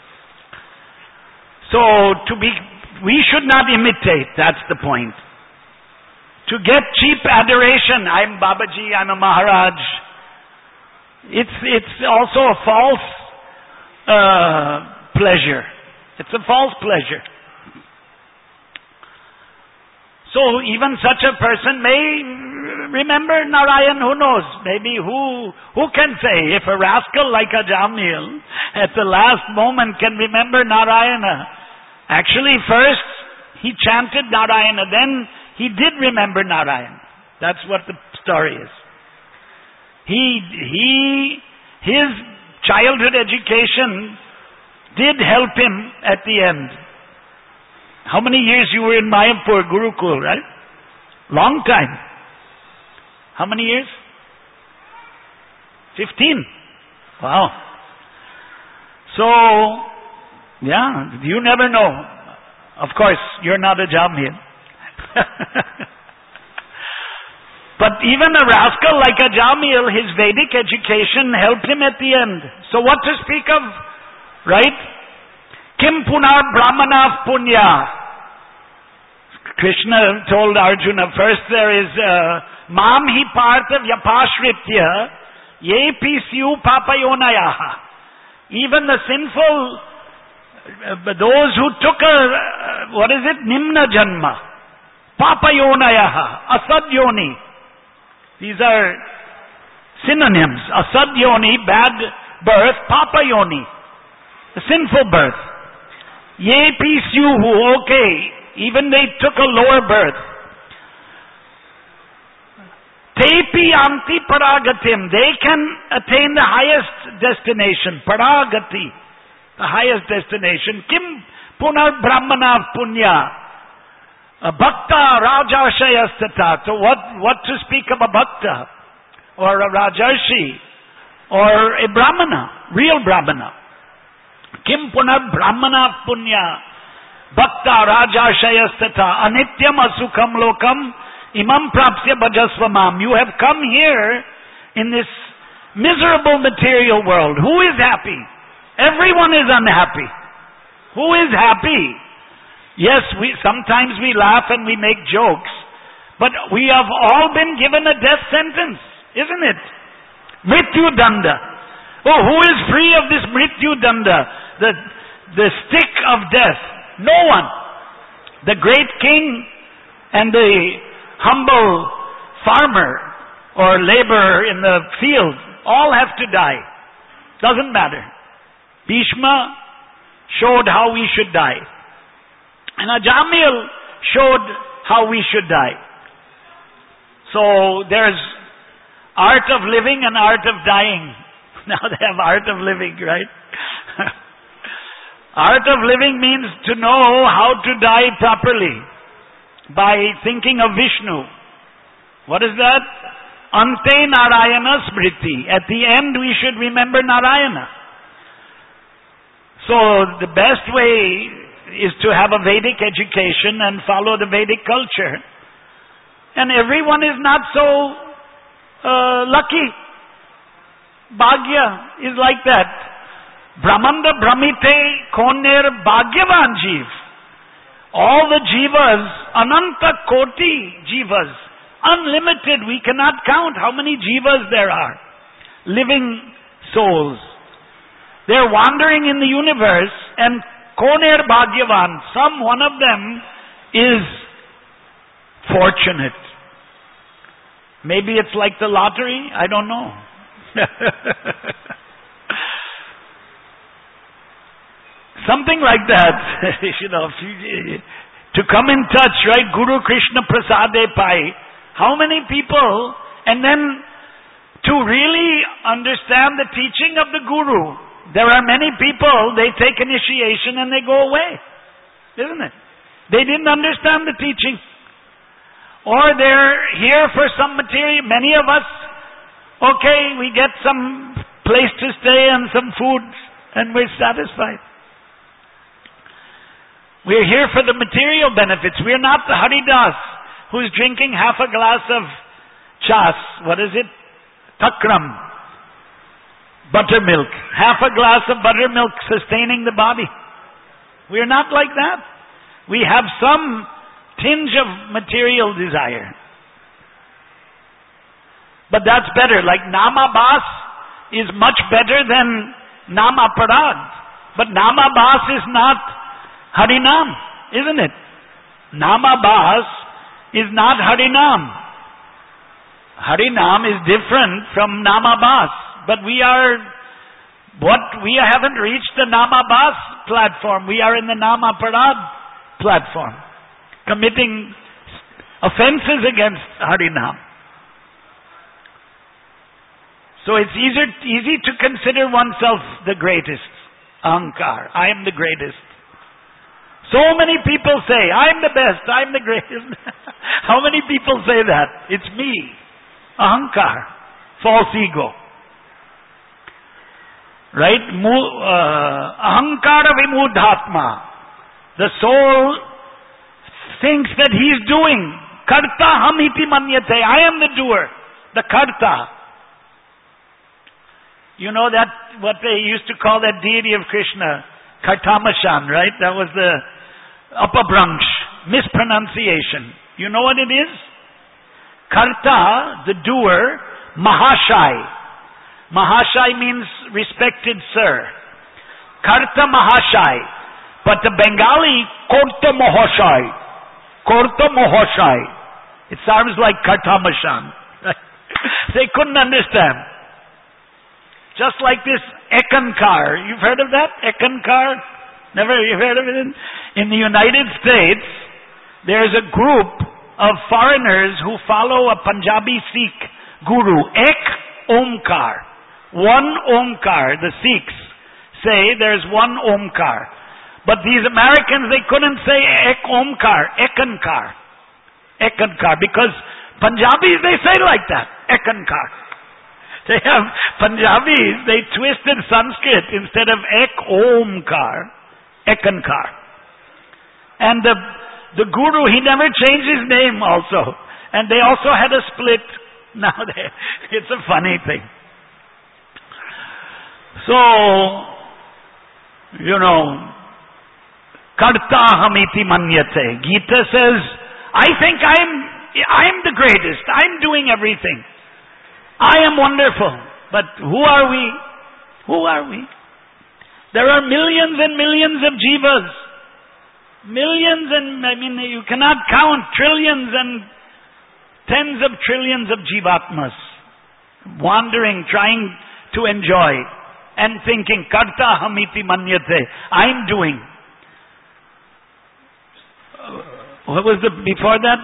Speaker 2: So, to be, we should not imitate, that's the point. To get cheap adoration, I'm Babaji, I'm a Maharaj, it's, it's also a false uh, pleasure. It's a false pleasure. So even such a person may remember Narayan, who knows? Maybe who, who can say if a rascal like Ajamil at the last moment can remember Narayana. Actually first he chanted Narayana, then he did remember Narayan. That's what the story is. He, he, his childhood education did help him at the end. How many years you were in Mayapur, Gurukul, right? Long time. How many years? Fifteen. Wow. So, yeah, you never know. Of course, you're not a Jamil. But even a rascal like a Jamil, his Vedic education helped him at the end. So what to speak of, right? Kim punar brahmana punya. Krishna told Arjuna, first there is mam hi partha vyapashritya ye pisyu papayonayaha. Even the sinful, uh, those who took a, uh, what is it, nimna janma, papayonayaha, asadyoni. These are synonyms. Asadyoni, bad birth, papayoni, the sinful birth. Ye pisyuhu, okay, even they took a lower birth. Tepi anti paragatim. They can attain the highest destination. Paragati. The highest destination. Kim punar brahmana punya. A bhakta rajashayastata. So what, what to speak of a bhakta? Or a rajarshi? Or a brahmana? Real brahmana. Kim punar brahmana punya. Bhakta rajashayastata. Anityam asukam lokam. Imam prapsya bhajasvamam. You have come here in this miserable material world. Who is happy? Everyone is unhappy. Who is happy? Yes, we sometimes we laugh and we make jokes, but we have all been given a death sentence, isn't it? Mrityu danda. Oh, who is free of this mrityu danda? The, the stick of death. No one. The great king and the humble farmer or laborer in the field all have to die. Doesn't matter. Bhishma showed how we should die. And Ajamil showed how we should die. So there's art of living and art of dying. Now they have art of living, right? Art of living means to know how to die properly. By thinking of Vishnu. What is that? Ante Narayana Smriti. At the end we should remember Narayana. So the best way is to have a Vedic education and follow the Vedic culture. And everyone is not so uh, lucky. Bhagya is like that. Brahmanda Brahmite Koner Bhagyavan Jeev. All the jivas, ananta koti jivas, unlimited, we cannot count how many jivas there are. Living souls. They're wandering in the universe, and koner bhagyavan, some one of them is fortunate. Maybe it's like the lottery, I don't know. Something like that, you know, to come in touch, right? Guru Krishna Prasade Pai. How many people, and then to really understand the teaching of the Guru, there are many people, they take initiation and they go away. Isn't it? They didn't understand the teaching. Or they're here for some material. Many of us, okay, we get some place to stay and some food and we're satisfied. We're here for the material benefits. We're not the Haridas who's drinking half a glass of chas. What is it? Takram. Buttermilk. Half a glass of buttermilk sustaining the body. We're not like that. We have some tinge of material desire. But that's better. Like Nama Bas is much better than Nama Parad. But Nama Bas is not Harinam, isn't it? Nama Bas is not Harinam. Harinam is different from Nama Bas. But we are, what, we haven't reached the Nama Bas platform. We are in the Nama Parad platform. Committing offenses against Harinam. So it's easier, easy to consider oneself the greatest. Ahankar. I am the greatest. So many people say, I'm the best, I'm the greatest. How many people say that? It's me. Ahankar. False ego. Right? Uh, Ahankara vimudhatma. The soul thinks that he is doing. Karta ham iti manyate. I am the doer. The karta. You know that, what they used to call that deity of Krishna, Kartamashan, right? That was the Apabransh, mispronunciation. You know what it is? Karta, the doer, Mahashai. Mahashai means respected sir. Karta Mahashai. But the Bengali, Korta Mahashai. Korta Mahashai. It sounds like Kartamashan. They couldn't understand. Just like this Ekankar. You've heard of that? Ekankar? Never you've heard of it? In, in the United States, there's a group of foreigners who follow a Punjabi Sikh guru. Ek Omkar. One Omkar. The Sikhs say there's one Omkar. But these Americans, they couldn't say Ek Omkar, Ekankar. Ekankar. Because Punjabis, they say like that. Ekankar. They have Punjabis, they twisted Sanskrit instead of Ek Omkar, Ekankar. And the the guru, he never changed his name also. And they also had a split. Now they, it's a funny thing. So, you know, Karta hamiti manyate. Gita says, I think I'm I'm the greatest. I'm doing everything. I am wonderful. But who are we? Who are we? There are millions and millions of jivas. Millions and, I mean, you cannot count trillions and tens of trillions of jivatmas wandering, trying to enjoy and thinking, Karta hamiti manyate. I'm doing. What was the, before that?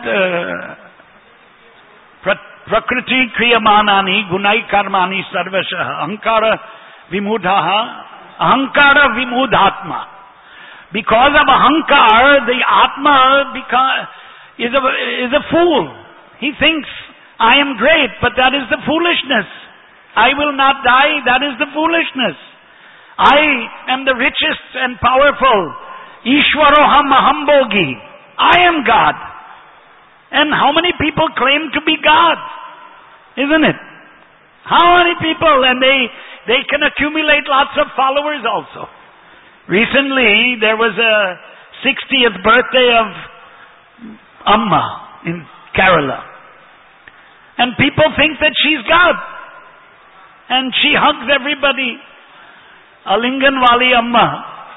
Speaker 2: Uh, Prakriti kriyamanani gunai karmani sarvasha ahankara vimudhaha ahankara vimudhatma. Because of ahankar, the atma beca- is a, is a fool. He thinks, I am great, but that is the foolishness. I will not die, that is the foolishness. I am the richest and powerful. Ishwaroham ahambogi. I am God. And how many people claim to be God? Isn't it? How many people? And they, they can accumulate lots of followers also. Recently, there was a sixtieth birthday of Amma in Kerala. And people think that she's God. And she hugs everybody. Alinganwali Amma.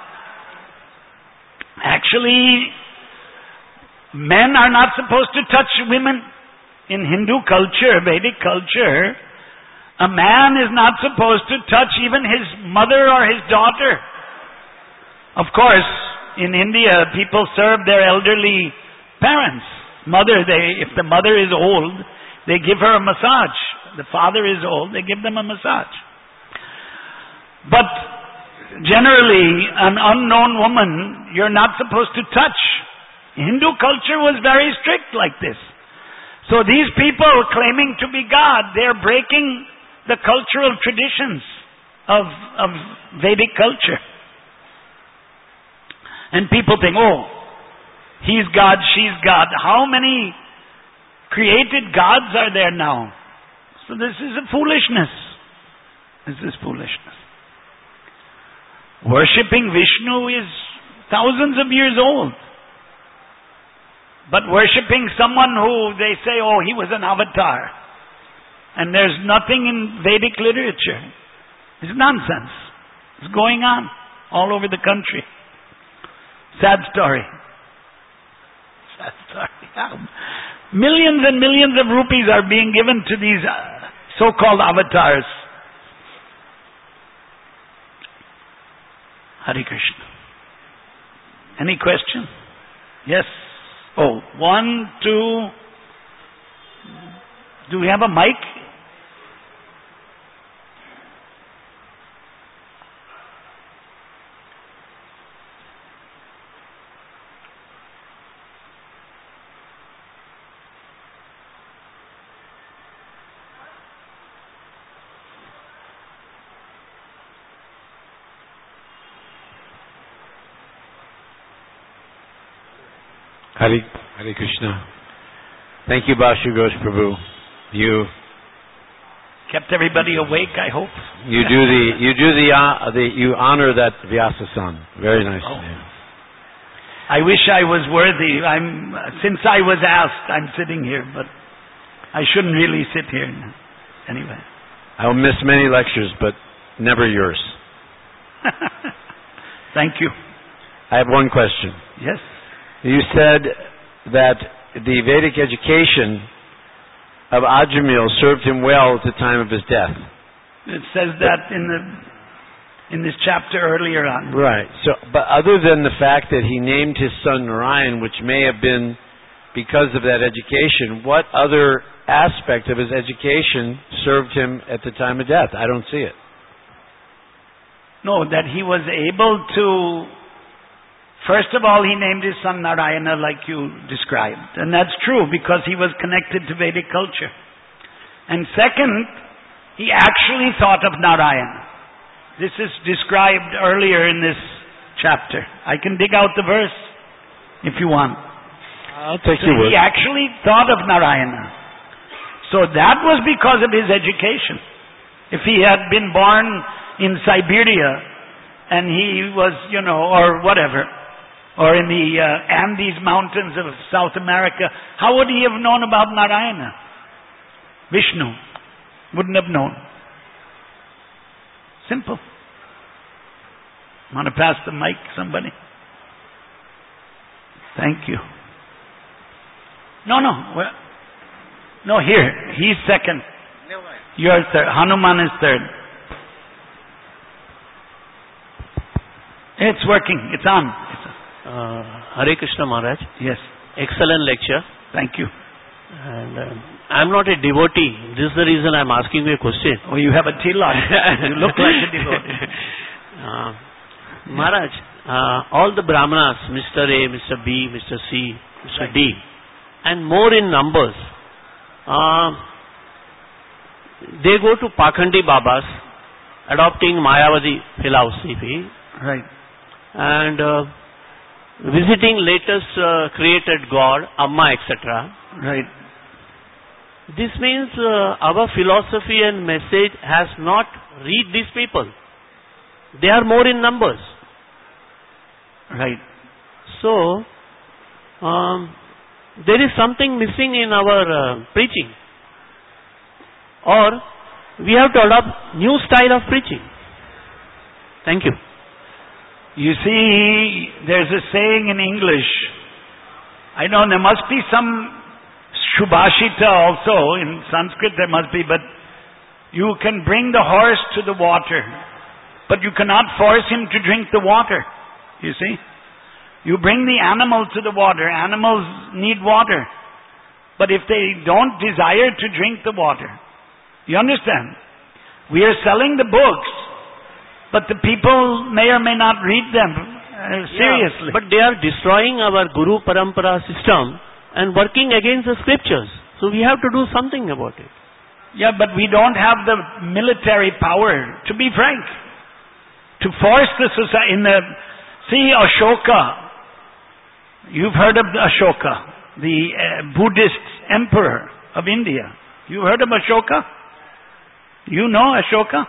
Speaker 2: Actually, men are not supposed to touch women. In Hindu culture, Vedic culture, a man is not supposed to touch even his mother or his daughter. Of course, in India, people serve their elderly parents. Mother, they, if the mother is old, they give her a massage. The father is old, they give them a massage. But generally, an unknown woman, you're not supposed to touch. Hindu culture was very strict like this. So these people claiming to be God, they're breaking the cultural traditions of, of Vedic culture. And people think, oh, he's God, she's God. How many created gods are there now? So this is a foolishness. This is foolishness. Worshipping Vishnu is thousands of years old. But worshipping someone who they say, oh, he was an avatar. And there's nothing in Vedic literature. It's nonsense. It's going on all over the country. Sad story. Sad story. Millions and millions of rupees are being given to these uh, so-called avatars. Hare Krishna. Any question? Yes. Oh, one, two. Do we have a mic?
Speaker 3: Hare, Hare Krishna. Thank you, Bashu Ghosh Prabhu. You
Speaker 2: kept everybody awake, I hope.
Speaker 3: You do the you do the uh, the you honor that Vyasa-san. Very nice.
Speaker 2: Oh. I wish I was worthy. I'm since I was asked, I'm sitting here, but I shouldn't really sit here now. Anyway.
Speaker 3: I will miss many lectures, but never yours.
Speaker 2: Thank you.
Speaker 3: I have one question.
Speaker 2: Yes.
Speaker 3: You said that the Vedic education of Ajamil served him well at the time of his death.
Speaker 2: It says that in the in this chapter earlier on.
Speaker 3: Right. So, but other than the fact that he named his son Narayan, which may have been because of that education, what other aspect of his education served him at the time of death? I don't see it.
Speaker 2: No, that he was able to, first of all, he named his son Narayana like you described. And that's true because he was connected to Vedic culture. And second, he actually thought of Narayana. This is described earlier in this chapter. I can dig out the verse if you want.
Speaker 3: I'll take
Speaker 2: so
Speaker 3: your word.
Speaker 2: He actually thought of Narayana. So that was because of his education. If he had been born in Siberia and he was, you know, or whatever, or in the uh, Andes mountains of South America, how would he have known about Narayana? Vishnu wouldn't have known. Simple. Want to pass the mic, somebody? Thank you. No, no. Well, no, here. He's second. You're third. Hanuman is third. It's working. It's on. It's on.
Speaker 4: Uh, Hare Krishna Maharaj.
Speaker 2: Yes.
Speaker 4: Excellent lecture.
Speaker 2: Thank you.
Speaker 4: And um, I'm not a devotee. This is the reason I'm asking you a question.
Speaker 2: Oh, you have a tilak. You look like a devotee.
Speaker 4: Uh, Maharaj, uh, all the Brahmanas, Mister A, Mister B, Mister C, Mister
Speaker 2: Right.
Speaker 4: D, and more in numbers, uh, they go to Pakhandi Babas, adopting Mayavadi philosophy,
Speaker 2: Right.
Speaker 4: and uh, visiting latest uh, created God, Amma, et cetera.
Speaker 2: Right.
Speaker 4: This means uh, our philosophy and message has not reached these people. They are more in numbers.
Speaker 2: Right.
Speaker 4: So, um, there is something missing in our uh, preaching. Or, we have to adopt new style of preaching. Thank you.
Speaker 2: You see, there's a saying in English. I know there must be some Shubhashita also. In Sanskrit there must be, but you can bring the horse to the water, but you cannot force him to drink the water. You see? You bring the animal to the water. Animals need water. But if they don't desire to drink the water, you understand? We are selling the books, but the people may or may not read them uh, seriously.
Speaker 4: Yeah, but they are destroying our Guru Parampara system and working against the scriptures. So we have to do something about it.
Speaker 2: Yeah, but we don't have the military power, to be frank, to force the society. In the, see, Ashoka, you've heard of Ashoka, the uh, Buddhist emperor of India. You heard of Ashoka? You know Ashoka?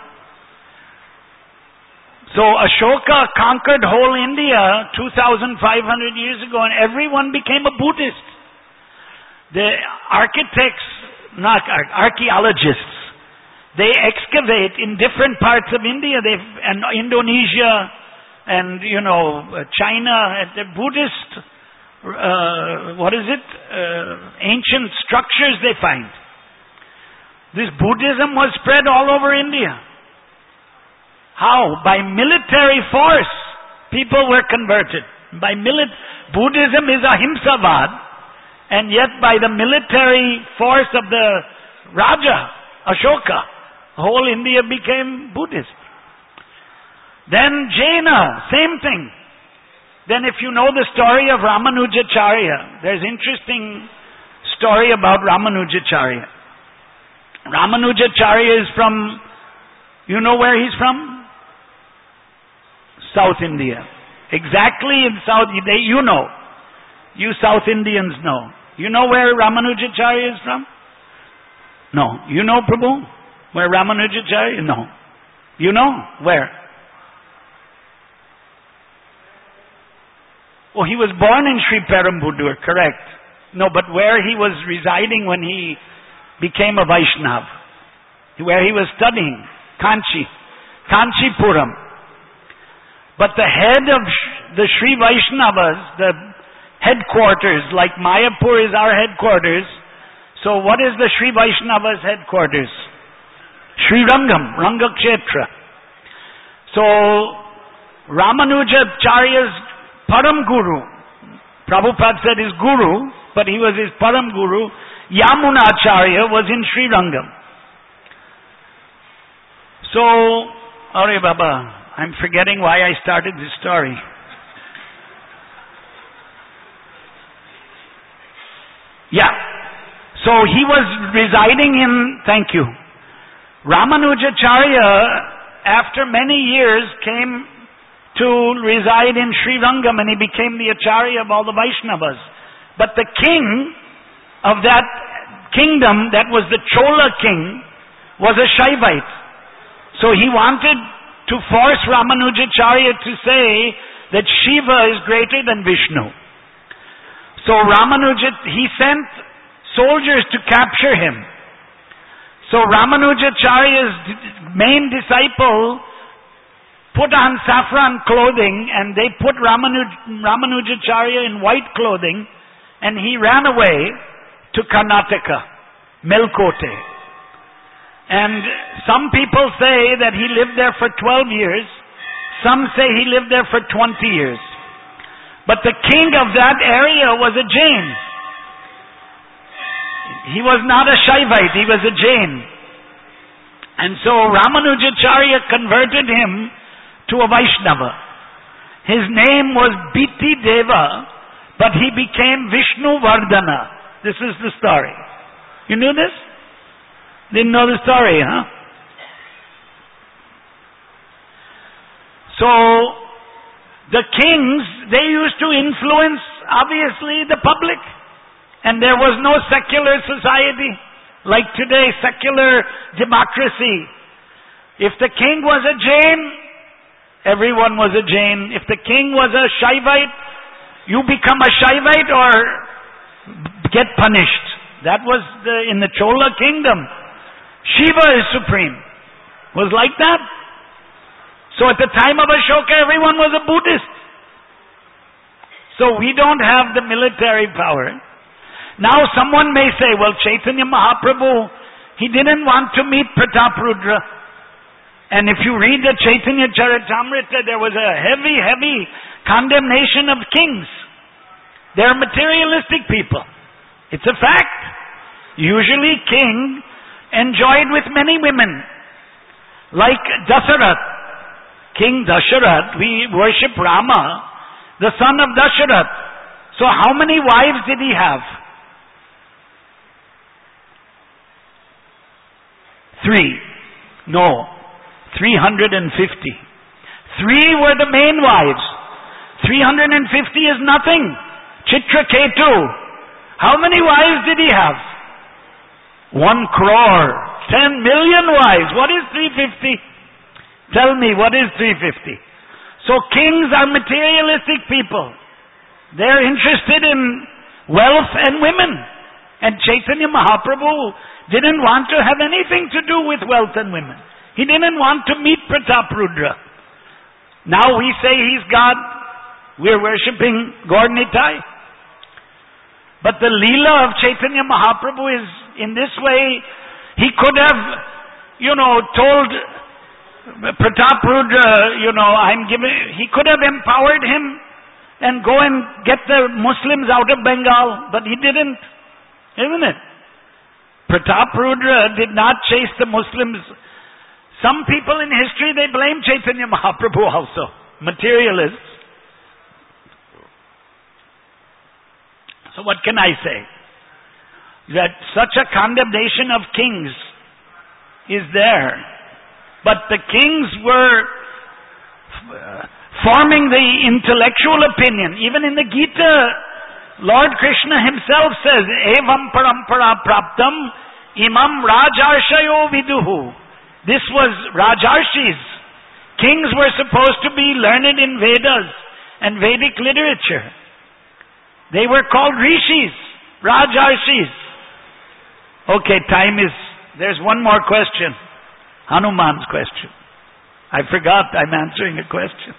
Speaker 2: So Ashoka conquered whole India two thousand five hundred years ago, and everyone became a Buddhist. The architects, not archaeologists, they excavate in different parts of India, they and Indonesia, and you know China, and the Buddhist, uh, what is it? Uh, ancient structures they find. This Buddhism was spread all over India. How? By military force, people were converted. By milit, Buddhism is ahimsavad, and yet by the military force of the Raja, Ashoka, whole India became Buddhist. Then Jaina, same thing. Then if you know the story of Ramanujacharya, there's interesting story about Ramanujacharya. Ramanujacharya is from, you know where he's from? South India. Exactly in South, they, you know. You South Indians know. You know where Ramanujacharya is from? No. You know, Prabhu? Where Ramanujacharya? No. You know? Where? Oh, he was born in Sri Perumbudur, correct. No, but where he was residing when he became a Vaishnav, where he was studying, Kanchi, Kanchipuram. But the head of the Sri Vaishnavas, the headquarters, like Mayapur is our headquarters, so what is the Sri Vaishnavas headquarters? Sri Rangam, Rangakshetra. So, Ramanujacharya's Param Guru, Prabhupada said his Guru, but he was his Param Guru. Yamunacharya was in Srirangam. So, Are Baba, I'm forgetting why I started this story. Yeah. So he was residing in, thank you, Ramanujacharya, after many years, came to reside in Srirangam, and he became the Acharya of all the Vaishnavas. But the king of that kingdom, that was the Chola king, was a Shaivite. So he wanted to force Ramanujacharya to say that Shiva is greater than Vishnu. So Ramanuja, he sent soldiers to capture him. So Ramanujacharya's main disciple put on saffron clothing, and they put Ramanuj, Ramanujacharya in white clothing, and he ran away to Karnataka, Melkote. And some people say that he lived there for twelve years. Some say he lived there for twenty years. But the king of that area was a Jain. He was not a Shaivite, he was a Jain. And so Ramanujacharya converted him to a Vaishnava. His name was Biti Deva, but he became Vishnu Vardhana. This is the story. You knew this? Didn't know the story, huh? So, the kings, they used to influence, obviously, the public. And there was no secular society like today, secular democracy. If the king was a Jain, everyone was a Jain. If the king was a Shaivite, you become a Shaivite or get punished. That was the, in the Chola kingdom. Shiva is supreme. Was like that. So at the time of Ashoka, everyone was a Buddhist. So we don't have the military power. Now someone may say, well, Chaitanya Mahaprabhu, he didn't want to meet Prataprudra. And if you read the Chaitanya Charitamrita, there was a heavy, heavy condemnation of kings. They're materialistic people. It's a fact. Usually king enjoyed with many women. Like Dasarath. King Dasharath, we worship Rama, the son of Dasharath. So how many wives did he have? Three. No. three hundred fifty. Three were the main wives. three hundred fifty is nothing. Chitraketu. How many wives did he have? One crore. Ten million wives. What is three hundred fifty? Tell me, what is three hundred fifty? So kings are materialistic people. They're interested in wealth and women. And Chaitanya Mahaprabhu didn't want to have anything to do with wealth and women. He didn't want to meet Prataprudra. Now we say he's God. We're worshipping Gaur Nitai. But the Leela of Chaitanya Mahaprabhu is in this way. He could have, you know, told Prataprudra, you know, I'm giving, he could have empowered him and go and get the Muslims out of Bengal, but he didn't, isn't it? Prataprudra did not chase the Muslims. Some people in history, they blame Chaitanya Mahaprabhu also, materialists. So what can I say? That such a condemnation of kings is there. But the kings were forming the intellectual opinion. Even in the Gita, Lord Krishna himself says, Evam parampara praptam imam rajarshayo viduhu. This was Rajarshis. Kings were supposed to be learned in Vedas and Vedic literature. They were called Rishis, Rajarshis. Okay, time is, there's one more question. Hanuman's question. I forgot I'm answering a question.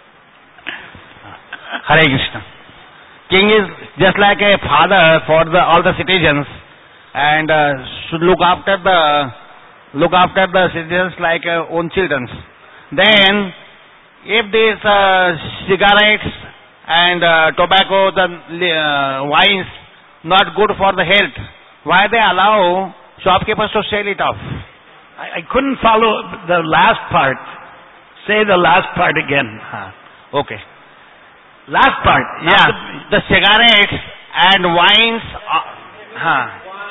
Speaker 5: Hare Krishna. King is just like a father for the, all the citizens, and uh, should look after the look after the citizens like uh, own children. Then, if these uh, cigarettes and uh, tobacco, the uh, wines not good for the health, why they allow shopkeepers to sell it off?
Speaker 2: I, I couldn't follow the last part. Say the last part again.
Speaker 5: Huh. Okay.
Speaker 2: Last part.
Speaker 5: Yeah. The, the cigarettes and wines. Uh, huh.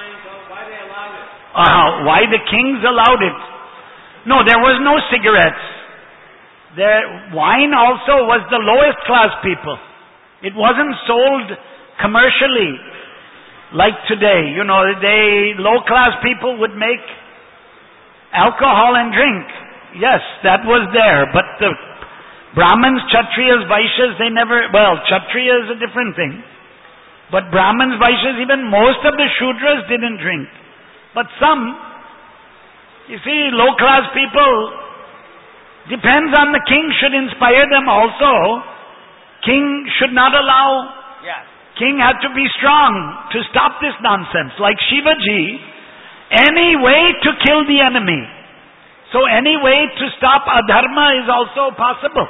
Speaker 2: Uh, why the kings allowed it? No, there was no cigarettes. There, wine also was the lowest class people. It wasn't sold commercially like today. You know, they low class people would make alcohol and drink. Yes, that was there. But the Brahmins, Kshatriyas, Vaishyas, they never, well, Kshatriya is a different thing. But Brahmins, Vaishyas, even most of the Shudras didn't drink. But some, you see, low class people, depends on the king, should inspire them also. King should not allow,
Speaker 5: yeah.
Speaker 2: King had to be strong to stop this nonsense. Like Shivaji, any way to kill the enemy. So any way to stop adharma is also possible.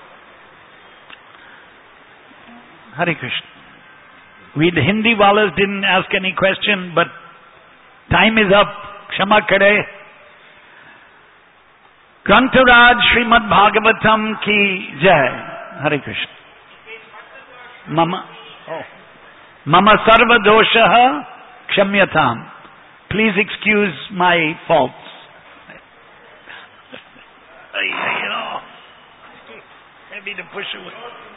Speaker 2: Hare Krishna. We the Hindi wallahs didn't ask any question, but time is up. Kshama kare. Grantaraj Srimad Bhagavatam ki jai. Hare Krishna. Mama, oh. Mama sarva doshaha kshamyatam. Please excuse my faults. You know, maybe to push away.